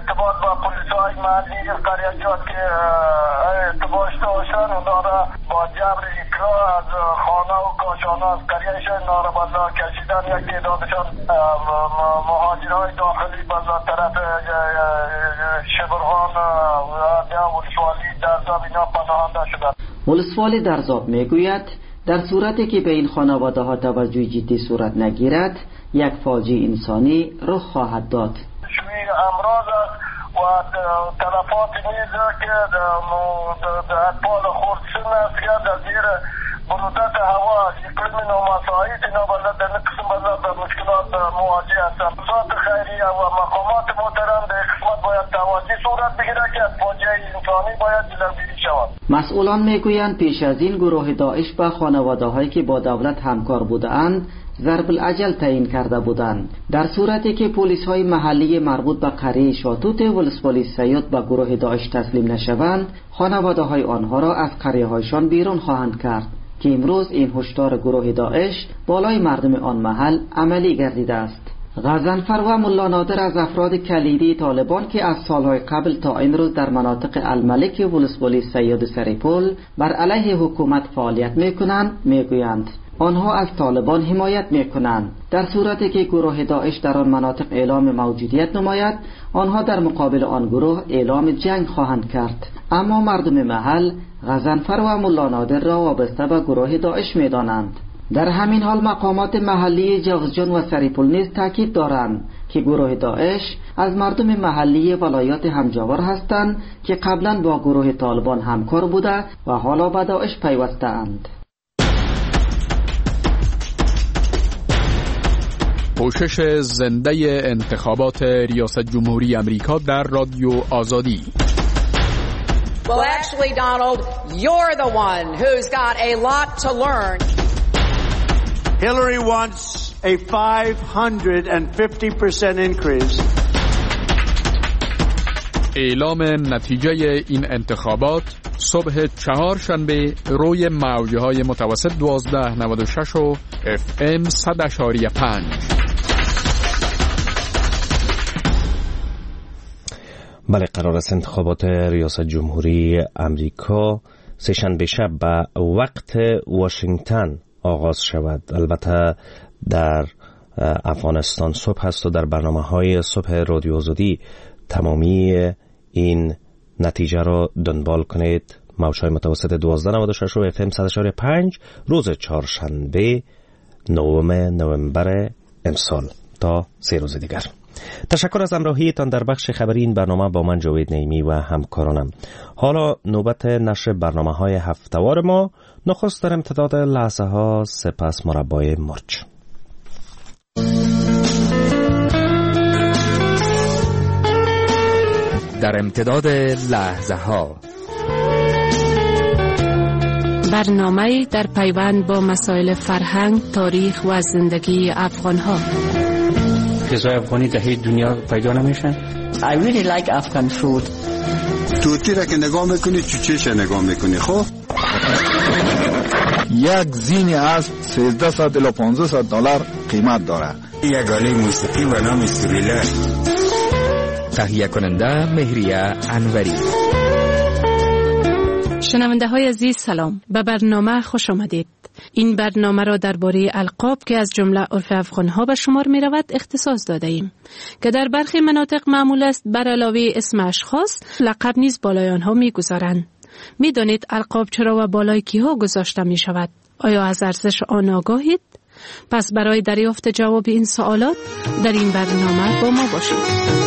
پلیسای محلی قریجات که ارتباط داشتن اونا را با جبر اکراه از خانه و کاشانه از قریهشان ناربالله کشیدن. یک تعدادشان مهاجرهای داخلی بلا طرف شبرغان و ولسوالی درزاب اینا پناهنده شدن. ولسوالی درزاب میگوید در صورتی که به این خانواده ها توجه جدی صورت نگیرد یک فاجعه انسانی رخ خواهد داد. شوی امراض است و تلفات نیز که در اطفال خردسن است که در زیر برودت هوا اقلیم نامساعد اینا بلد در قسم بلد به مشکلات مواجه هستند. بساط خیریه و مقامات محترم در قسمت باید توجه صورت بگیره که فاجعه انسانی باید جلوگیری شود. مسئولان میگویند پیش از این گروه داعش به خانواده هایی که با دولت همکار بودند ضرب الاجل تعیین کرده بودند. در صورتی که پلیس های محلی مربوط به قریه شاتوت ولسوالی سیاد به گروه داعش تسلیم نشوند، خانواده های آنها را از قریه هایشان بیرون خواهند کرد که امروز این هشدار گروه داعش بالای مردم آن محل عملی گردیده است. غضنفر و ملا نادر از افراد کلیدی طالبان که از سالهای قبل تا این روز در مناطق الملک ولسوالی سیاد سریپول بر علیه حکومت فعالیت میکنند میگویند آنها از طالبان حمایت میکنند. در صورتی که گروه داعش در آن مناطق اعلام موجودیت نماید، آنها در مقابل آن گروه اعلام جنگ خواهند کرد. اما مردم محل غضنفر و ملا نادر را وابسته به گروه داعش میدانند. در همین حال مقامات محلی جوزجان و سریپول نیز تاکید دارند که گروه داعش از مردم محلی ولایات همجوار هستند که قبلا با گروه طالبان همکار بوده و حالا به داعش پیوسته‌اند. پوشش زنده انتخابات ریاست جمهوری امریکا در رادیو آزادی. Well, actually, Donald, you're the one who's got a lot to learn. Hillary wants a 550% increase. اعلام نتیجه این انتخابات صبح چهارشنبه روی موج‌های متوسط 1296 و FM 100.5. بله، قرار است انتخابات ریاست جمهوری امریکا سه‌شنبه شب به وقت واشنگتن آغاز شود. البته در افغانستان صبح است و در برنامه‌های صبح رادیو آزادی تمامی این نتیجه را دنبال کنید. موج‌های متوسط 1296 و FM 100.5 روز چهارشنبه 9 نوامبر امسال تا 3 روز دیگر. تشکر از همراهیتان در بخش خبری این برنامه با من جاوید نعیمی و همکارانم. حالا نوبت نشر برنامه‌های هفته‌وار ما. نخست در امتداد لحظه ها، سپس مربای مرچ. در امتداد لحظه ها، برنامه در پیوند با مسائل فرهنگ، تاریخ و زندگی افغان ها. غذای افغانی در هیچ دنیا پیدا نمیشن. I really like Afghan food. توتی را که نگاه میکنی چوچهش نگاه میکنی. خب یک زین از 1300 الی 1500 دلار قیمت داره. یک آله موسیقی و نام سوریله. تهیه کننده مهریه انوری. شنونده های عزیز سلام، به برنامه خوش آمدید. این برنامه را درباره القاب که از جمله عرف افغان ها به شمار می رود اختصاص داده ایم که در برخی مناطق معمول است بر علاوه اسم اشخاص لقب نیز بالای آنها می گذارند. می دانید القاب چرا و بالای کیها گذاشته می شود؟ آیا از ارزش آن آگاهید؟ پس برای دریافت جواب این سوالات در این برنامه با ما باشید.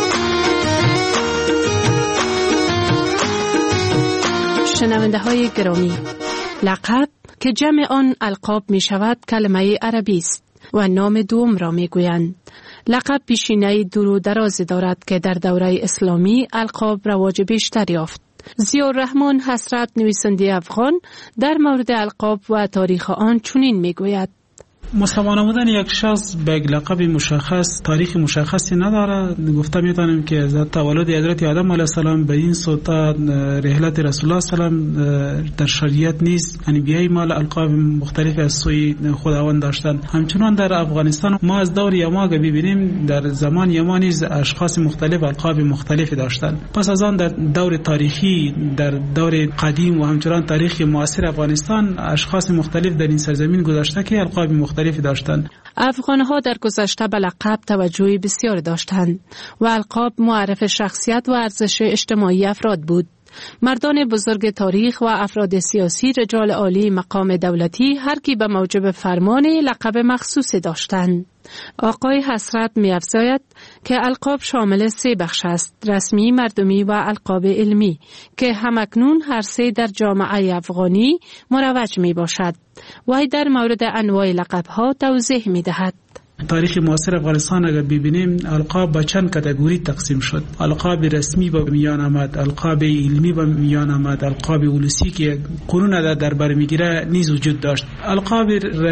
شنونده های گرامی، لقب که جمع آن القاب می شود کلمه عربی است و نام دوم را می گویند. لقب پیشینه دور و درازی دارد که در دوره اسلامی القاب رواج بیشتر یافت. ضیاءالرحمن حسرت نویسنده افغان در مورد القاب و تاریخ آن چنین می گوید: مسلمان بودن یک شخص به لقب مشخص تاریخ مشخصی نداره. گفته میتونم که از تولد حضرت آدم علیه السلام به این سوتا رحلت رسول الله صلی الله علیه و در شریعت نیست. یعنی بیای مال القاب مختلف از سوی خداوند داشتن. همچنان در افغانستان ما از دور یما ببینیم در زمان یما نیز اشخاص مختلف القاب مختلفی داشتن. پس از آن در دور تاریخی در دور قدیم و همچنان تاریخ معاصر افغانستان اشخاص مختلف در این سرزمین گذشته که القاب مختلفی داشتند. افغان‌ها در گذشته به لقب توجهی بسیار داشتند و القاب معرف شخصیت و ارزش اجتماعی افراد بود. مردان بزرگ تاریخ و افراد سیاسی، رجال عالی مقام دولتی، هر کی به موجب فرمان لقب مخصوصی داشتند. آقای حسرت می‌افزاید که القاب شامل 3 بخش است: رسمی، مردمی و القاب علمی که همکنون هر 3 در جامعه افغانی مروج میباشد. وی در مورد انواع لقب‌ها توضیح می‌دهد. تاریخ معاصر افغانستان اگر ببینیم القاب به چند کاتگوری تقسیم شد. القاب رسمی به میان آمد، القاب علمی به میان آمد، القاب اولوسی که قرون در بر میگیره نیز وجود داشت. القاب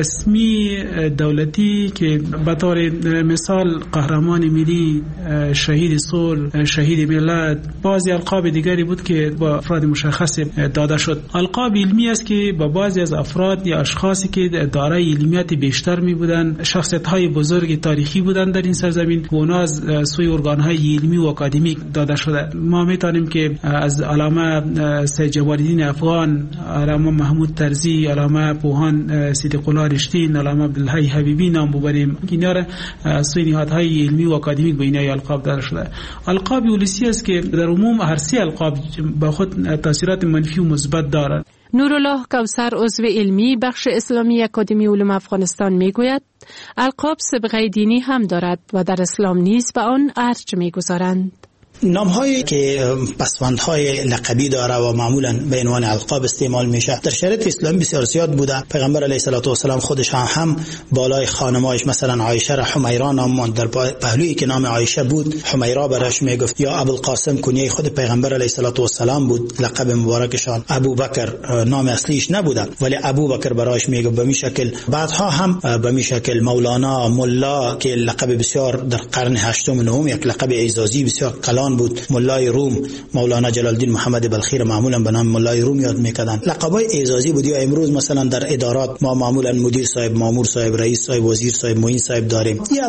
رسمی دولتی که به طور مثال قهرمان ملی، شهید صلح، شهید ملت، بعضی القاب دیگری بود که با افراد مشخص داده شد. القاب علمی است که با بعضی از افراد یا اشخاصی که دارای علمیت بیشتر می بودند، شخصیت‌های بزرگ تاریخی بودن در این سرزمین و اونا از سوی ارگان‌های علمی و اکادمیک داده شده. ما می‌تونیم که از علامه سید جوادالدین افغان، علامه محمود طرزی، علامه پوهان صدیق الله رشتین، علامه عبدالحی حبیبی نام ببریم. اینا را از سوی نهادهای علمی و اکادمیک به اینها القاب داده شده. القاب اولوسی است که در عموم هر 3 القاب با خود تاثیرات منفی و مثبت دارند. نورالله کوثر، عضو علمی بخش اسلامی اکادمی علوم افغانستان میگوید القاب سابقه دینی هم دارد و در اسلام نیز به آن ارج میگذارند. نام‌هایی که پسوندهای لقبی داره و معمولاً به عنوان القاب استعمال میشه در شریعت اسلامی بسیار زیاد بوده. پیغمبر علیه السلام خودش هم بالای خانمایش مثلا عایشه را حمیرا نام ماند. در پهلویی که نام عایشه بود حمیرا براش میگفت. یا ابوالقاسم کنیه خود پیغمبر علیه السلام بود، لقب مبارکشان. ابوبکر نام اصلیش نبوده ولی ابوبکر براش میگفت. به این شکل بعدها هم به این شکل مولانا، ملا که لقب بسیار در قرن 8 و 9 یک لقب اعزازی بسیار کلان بود. مولای روم، مولانا جلال الدین محمد بلخی معمولا به نام مولای روم یاد میکردن. لقبای اعزازی بود. یا امروز مثلا در ادارات ما معمولا مدیر صاحب، مامور صاحب، رئیس صاحب، وزیر صاحب، معین صاحب داریم. این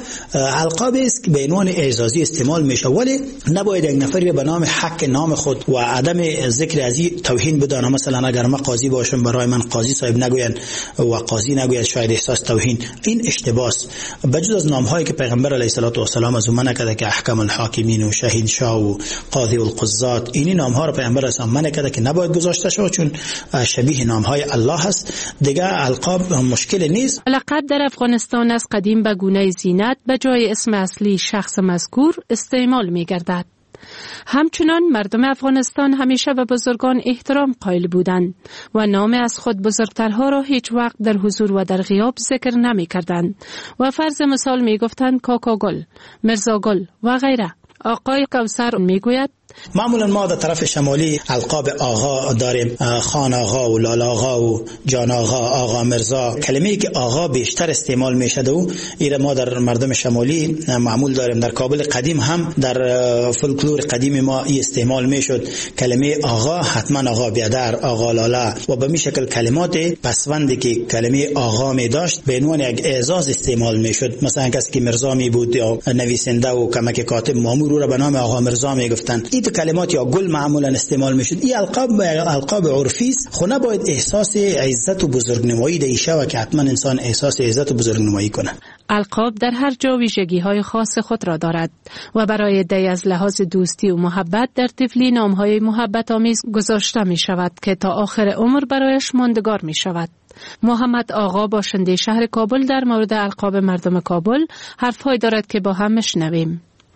القاب است که به عنوان اعزازی استعمال میشه ولی نباید یک نفری به نام حق نام خود و عدم ذکر از این توهین بدانه. مثلا اگر من قاضی باشم برای من قاضی صاحب نگوین و قاضی نگوید، شاید احساس توهین. این اشتباهه. بجز از نامهایی که پیغمبر علیه السلام از اون نکرده که احکم الحاکمین و شهید شاه و قاضی القضات، این نام‌ها رو پیامبر اسلام منع کرده که نباید گذاشته شود چون شبیه نام‌های الله هست. دیگه القاب مشکل نیست. لقب در افغانستان از قدیم به گونه زینت به جای اسم اصلی شخص مذکور استعمال می‌گردد. همچنان مردم افغانستان همیشه به بزرگان احترام قائل بودند و نام از خود بزرگترها را هیچ وقت در حضور و در غیاب ذکر نمی کردند و فرض مثال می گفتند کاکا گل، مرزا گل و غیره. آقای کوثر میگوید معمولا ما در طرف شمالی القاب آقا داریم، خان آقا و لال آقا و جان آقا، آقا مرزا. کلمه‌ای که آقا بیشتر استعمال میشد و این ما در مردم شمالی معمول داریم. در کابل قدیم هم در فولکلور قدیم ما این استعمال میشد. کلمه آقا حتما آقا بیادر، آقا لاله و به این شکل کلمات پسوندی که کلمه آقا می داشت به عنوان یک اعزاز استعمال میشد. مثلا کسی که مرزا می بود یا نویسنده و کمک کاتب مامور رو به نام آقا مرزا میگفتند. این کلمات یا گل معمولا استعمال میشد. این القاب عرفی است. خو نباید احساس عزت و بزرگنمایی دیشه و که حتما انسان احساس عزت و بزرگنمایی کنه. القاب در هر جا ویژگی‌های خاص خود را دارد و برای دی از لحاظ دوستی و محبت در طفلی نام‌های محبت آمیز گذاشته می شود که تا آخر عمر برایش ماندگار می شود. محمد آقا باشنده شهر کابل در مورد القاب مردم کابل حرف‌هایی دارد که با هم میشنویم.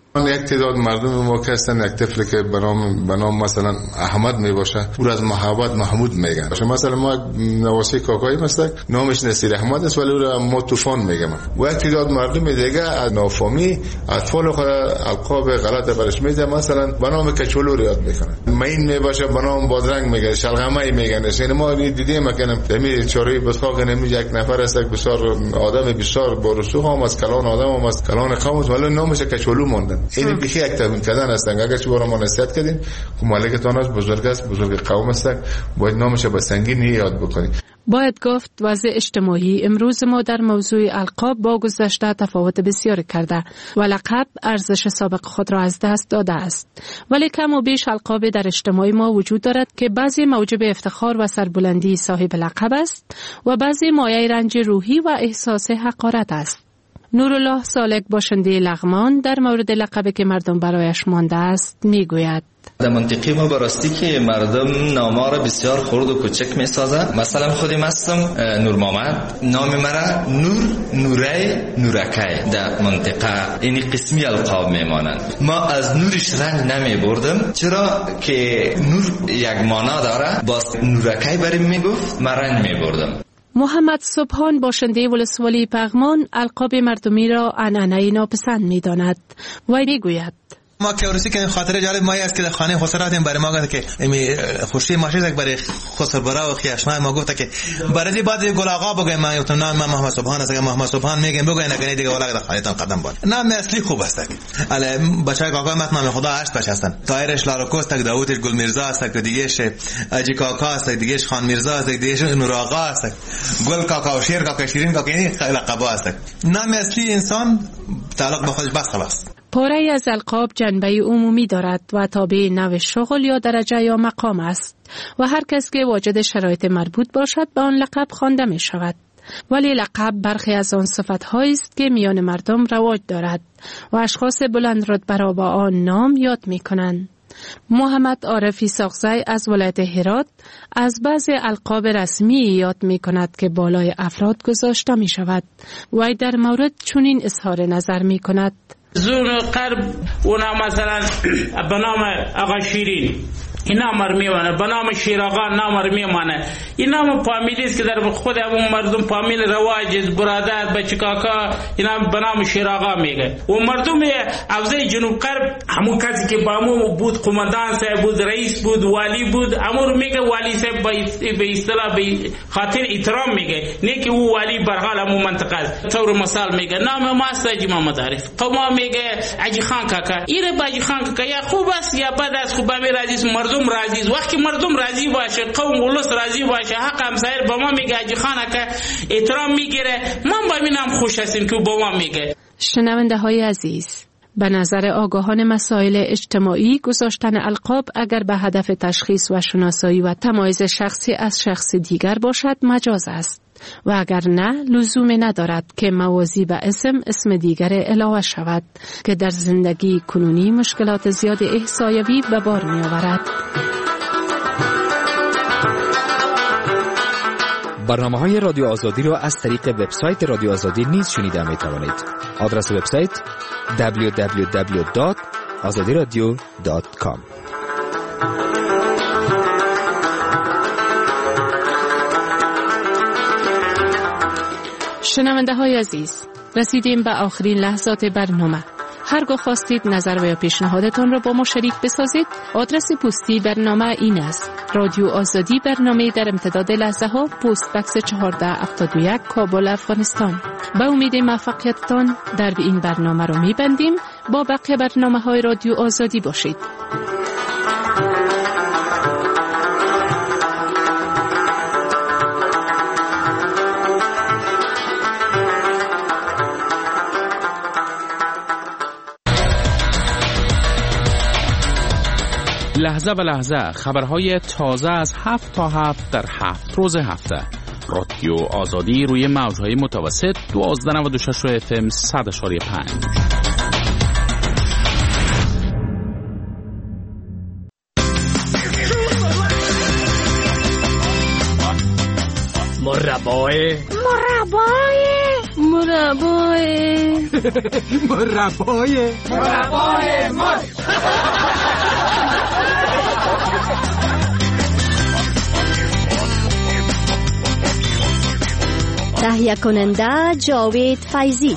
یک تعداد مردم ما که هستن، یک طفل که به نام مثلا احمد می باشه، او از محبت محمود میگن. مثلا ما نواسی کاکایی مثلا نامش نصیر احمد است ولی او را ما طوفان میگم. و یک تعداد مردم دیگه از نافهمی اطفال خود القاب غلط برش میده، مثلا به نام کچولو یاد میکنن، مین می باشه به نام بادرنگ میگه، شلغمه میگن. یعنی ما دیدیم مثلا دمی چوری بساق نمی یک نفر است، بسیار آدم بسیار با رسوخ هم از کلان آدم هم از کلان قوم، ولی نامش کچولو موندن. این بیخی یک تمرین کردن هستن. اگر چه ما نصیحت کردیم که مالکتان از بزرگ است، بزرگ قوم است، باید نامش به سنگینی یاد بکنید. باید گفت وضع اجتماعی امروز ما در موضوع القاب با گذشته تفاوت بسیار کرده و لقب ارزش سابق خود را از دست داده است. ولی کم و بیش القاب در اجتماع ما وجود دارد که بعضی موجب افتخار و سربلندی صاحب لقب است و بعضی مایه رنج روحی و احساس حقارت است. نورالله سالک باشنده لغمان در مورد لقبی که مردم برایش مانده است میگوید: در منطقه ما براستی که مردم نام‌ها را بسیار خرد و کوچک می‌سازند. مثلا خودم هستم نور محمد، نام مرا نور، نوره، نورکی در منطقه این قسمی القاب میمانند. ما از نورش رنج نمیبردم، چرا که نور یک معنا داره، باز نورکی بریم میگفت، من رنج میبردم. محمد سبحان باشنده ولسوالی پغمان القاب مردمی را عنعنه‌ای ناپسند می‌داند و میگوید: ما که ورسی که خاطر جالب مایی است که در خانه خسراتیم برای ما گفت که امی خوشی ماشین یک برای خسر برا و خیاشنا ما گفت که برای بعد گل آقا بگم من گفتم نه، من محمد سبحان است. محمد سبحان میگم بگو نکنه دیگه ولا در خانهتان قدم باد. نام اصلی خوب است. اله بچای کاکا مت نام خدا 8 بچه هستن. طاهرش لاروکوس تک داوودش گل میرزا است، که دیگهش اجی کاکا است، دیگهش خان میرزا است، دیگهش نور آقا است. گل کاکا و شیر کاکا شیرین کاکا این لقبا است. نام اصلی انسان تعلق به خودش بس خلاص. پاره از القاب جنبه عمومی دارد و تابع نوع شغل یا درجه یا مقام است و هر کس که واجد شرایط مربوط باشد به آن لقب خوانده می شود. ولی لقب برخی از آن صفت‌هایی است که میان مردم رواج دارد و اشخاص بلند رتبه را با آن نام یاد می کنند. محمد عارفی ساغزی از ولایت هرات از بعض القاب رسمی یاد می کند که بالای افراد گذاشته می شود و در مورد چنین اظهار نظر می کند: زون قرب اونا مثلا به نام آقا شیرین این نام میمانه، به نام شیراغان نام میمانه. این نام فامیلی است که در خود همون مردم فامیل رواج برادر بچه کاکا اینا به نام شیراغا میگه. و مردم حوزه جنوب غرب همون کسی که با همون بود قماندان صاحب بود، رئیس بود، والی بود، همون میگه والی صاحب به اصطلاح به خاطر احترام میگه، نه که او والی برحال همون منطقه است. طور مثال میگه نام ما است حاجی محمد عارف، قوم میگه حاجی خان کاکا. این حاجی خان کاکا یا خوب است یا بد است، خوب راضی مردم راضی. وقتی مردم راضی باشه، قوم ولس راضی باشه، حق همسایر با ما میگه حاجی خان که احترام میگیره، من با اینم خوش هستم که با ما میگه. شنونده های عزیز، به نظر آگاهان مسائل اجتماعی گذاشتن القاب اگر به هدف تشخیص و شناسایی و تمایز شخصی از شخص دیگر باشد مجاز است و اگر نه لزوم ندارد که موازی به اسم دیگر علاوه شود که در زندگی کنونی مشکلات زیاد احصایوی به بار می آورد. برنامه‌های رادیو آزادی را از طریق وبسایت رادیو آزادی نیز شنیده می توانید. آدرس وبسایت www.azadiradio.com. شنونده های عزیز، رسیدیم به آخرین لحظات برنامه. هرگاه خواستید نظر و یا پیشنهادتان را با ما شریک بسازید، آدرس پستی برنامه این است: رادیو آزادی، برنامه در امتداد لحظه ها، پست بکس 1471 کابل، افغانستان. به امید موفقیتتان در این برنامه را می‌بندیم. با بقیه برنامه های رادیو آزادی باشید. لحظه به لحظه خبرهای تازه از 7 تا 7 در 7 روز هفته. رادیو آزادی روی موجهای متوسط 1296 FM 100.5. مربای مرچ. تهیه کننده جاوید فیضی.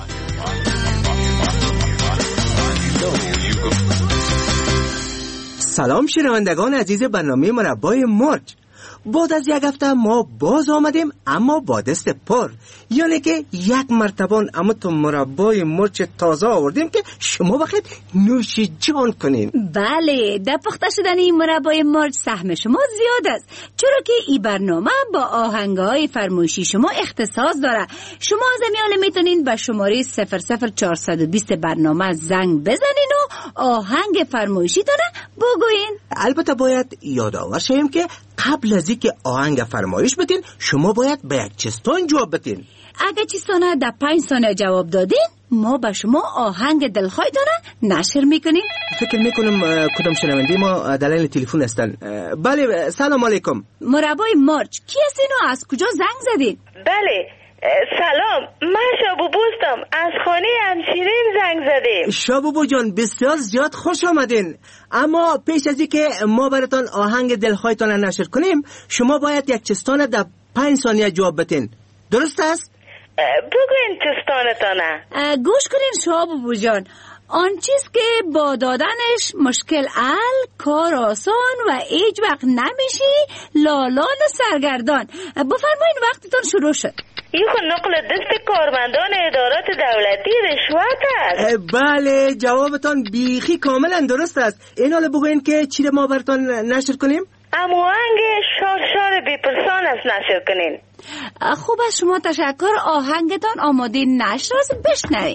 سلام شنوندگان عزیز برنامه مربای مرچ. بعد از یک هفته ما باز آمدیم، اما با دست پر، یعنی که یک مرتبان اما تو مربای مرچ تازه آوردیم که شما بخواید نوش جان کنین. بله، در پخته شدن این مربای مرچ سهم شما زیاد است، چرا که این برنامه با آهنگ‌های فرمایشی شما اختصاص داره. شما از امیال میتونین به شماره 00420 برنامه زنگ بزنین و آهنگ فرمایشی داره بگوین. البته باید یادآور شویم که قبل از اینکه آهنگ فرمایش بدین شما باید به یک چستان جواب بدین. اگه چستانه در 5 ثانیه جواب دادین ما به شما آهنگ دلخواه داره نشر میکنیم. فکر میکنم کدام شنونده ما دلیل تلفن هستن. بله، سلام علیکم. مربای مرچ کی هستین و از کجا زنگ زدین؟ بله سلام، من شابوبوستم، از خانه همشیرین زنگ زدیم. شابوبو جان بسیار زیاد خوش آمدین، اما پیش از اینکه ما براتون آهنگ دلخواهتان نشر کنیم شما باید یک چستان در 5 ثانیه جواب بدین. درست است؟ بگوین چستانتانه. گوش کنین شابوبو جان، آن چیز که با دادنش مشکل کار آسان و هیچ وقت نمیشی لالان سرگردان. بفرمایین وقتتون شروع شد. این خود نقل دست کارمندان ادارات دولتی رشوت است. بله، جوابتان بیخی کاملا درست است. این حالا بگوین که چی ما براتون نشر کنیم؟ آهنگ شارشار بیپرسان است نشر کنین. خوب از شما تشکر، آهنگتان آماده نشر است، بشنوید.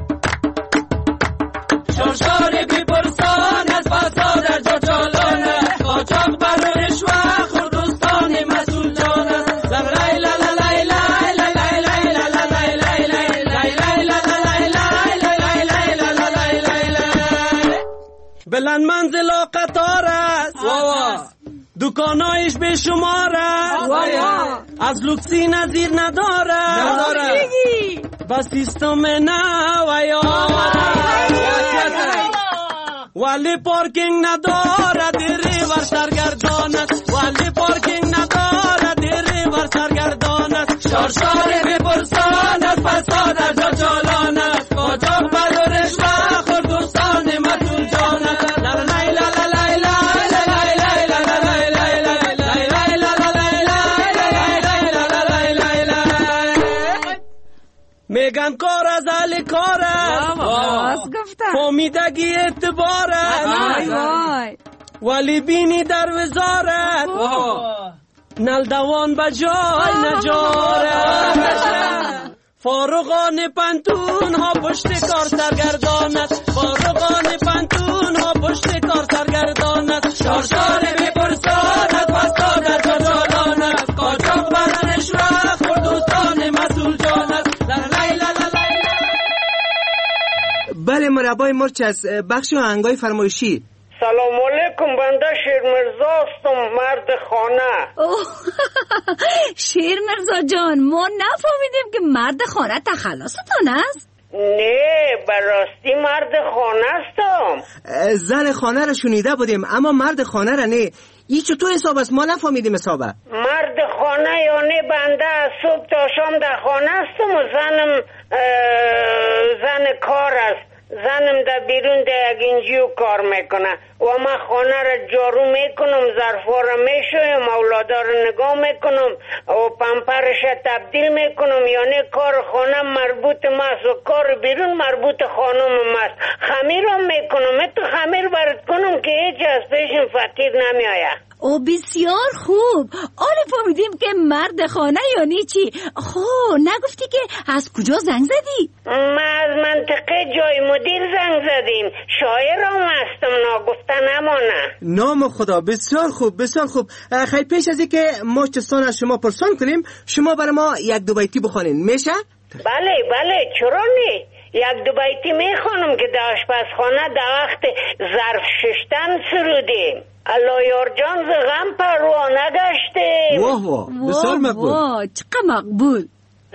شارشار بیپرسان از فساد در جاچالانه، قاچاق بر رشوه خودستان مسئول جانه. بلند منزل و قطار است، دکانایش به شمار است، از لوکسی نظیر نداره، با سیستم ولی پارکینگ نداره، دیری بر سرگردان است، ولی پارکینگ نداره، دیری بر سرگردان است. شارشار بپرسان از فساد در جاچالان است، قاچاق بر رشوه خودستان مسئول جان است. میگن کار از اهل کار است، فامیدگی اعتبار است، ولی بینی در وزارت نلدوان بجای نجارت. فارغان پنتون ها پشت کار سرگردان است، فارغان پنتون ها پشت کار سرگردان است. شارشار بپرسان از فساد در جاچالان است، قاچاق بر رشوه خودستان مسئول جان است. بله، مربای مرچ از بخش آهنگای فرمایشی. سلام علیکم، بنده شیر مرزا هستم، مرد خانه. شیر مرزا جان، ما نفهمیدیم که مرد خانه تخلصتون است؟ نه، براستی مرد خانه هستم. زن خانه را شنیده بودیم اما مرد خانه را نه. این چطور حساب است؟ ما نفهمیدیم حسابه. مرد خانه یعنی بنده از صبح تا شام در خانه هستم و زنم زن کار است. زنم در بیرون در یک انجیو کار میکنه و من خانه را جارو میکنم، ظرفا را میشویم، اولادا را نگاه میکنم و پمپرش تبدیل میکنم. یعنی کار خانه مربوط ماست و کار بیرون مربوط خانم ماست. خمیر را میکنم، تو خمیر برات کنم که هیچ از پیشم فقیر نمیآید. او بسیار خوب، آره فهمیدیم که مرد خانه یعنی چی. خب نگفتی که از کجا زنگ زدی؟ ما از منطقه جای مدیر زنگ زدیم، شاعرم هستم، ناگفته نمانه. نام خدا، بسیار خوب بسیار خوب. خیلی پیش از اینکه ما چستان از شما پرسان کنیم شما برای ما یک دو بیتی بخوانین میشه؟ بله چرا نه؟ یک دو بیتی میخوانم که در آشپزخانه در وقت ظرف شستن سرودیم. الله یار جان ز غم پروا نگشته. واه بسیار مقبول. چقدر مقبول.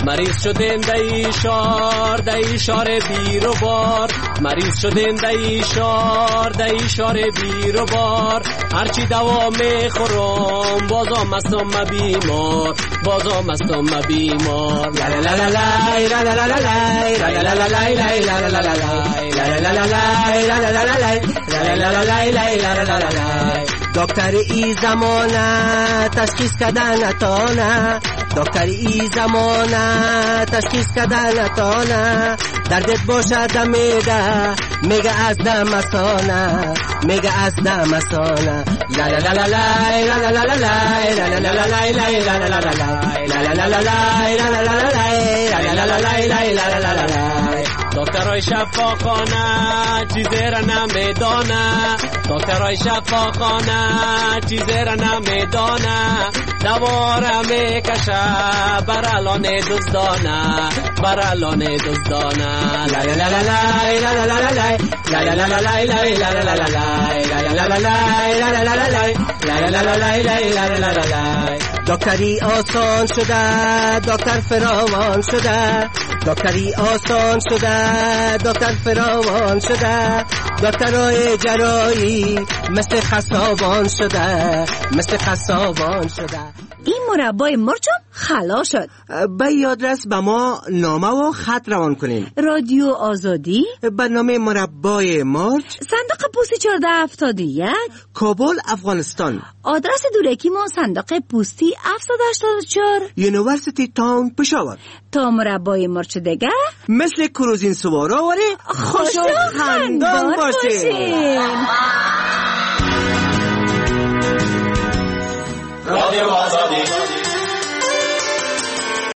مریض شدیم دایی شار دایی شار بیر و بار مریض شدیم دایی شار دایی شار بیر و بار هرچی دوا میخورم بازم هستم بیمار بازم هستم بیمار لا لا لا لا لا لا لا لا لا لا لا دکتر ای زمانه تشخیص کردن نتانه دکتر ای زمانه تشخیص کردن نتانه دردت باشه دمیده میگه از دمسانه میگه از دمسانه لا لا لا لا لا لا لا لا لا لا لا دکترای شفاخانه چیزی را نمیدانه دکترای شفاخانه چیزی را نمیدانه دوا را میکشه برالان دزدانه برالان دزدانه لا لا لا لا لا لا لا لا لا دکتری آسان شده دکتر فراوان شده دکتری آسان شده دکتر فراوان شده دکترای جراحی مثل خسابان شده مثل خسابان شده این مربای مرچم خلا شد به یادرس به ما نامه و خط روان کنین رادیو آزادی برنامه مربای مرچ صندوق پستی 1471 کابل افغانستان آدرس دورکی ما صندوق پستی 784 یونیورسیتی تاون پشاور تا مربای مرچ دیگه مثل کروزین سوارا وره خوش و خندان باشین رادیو آزادی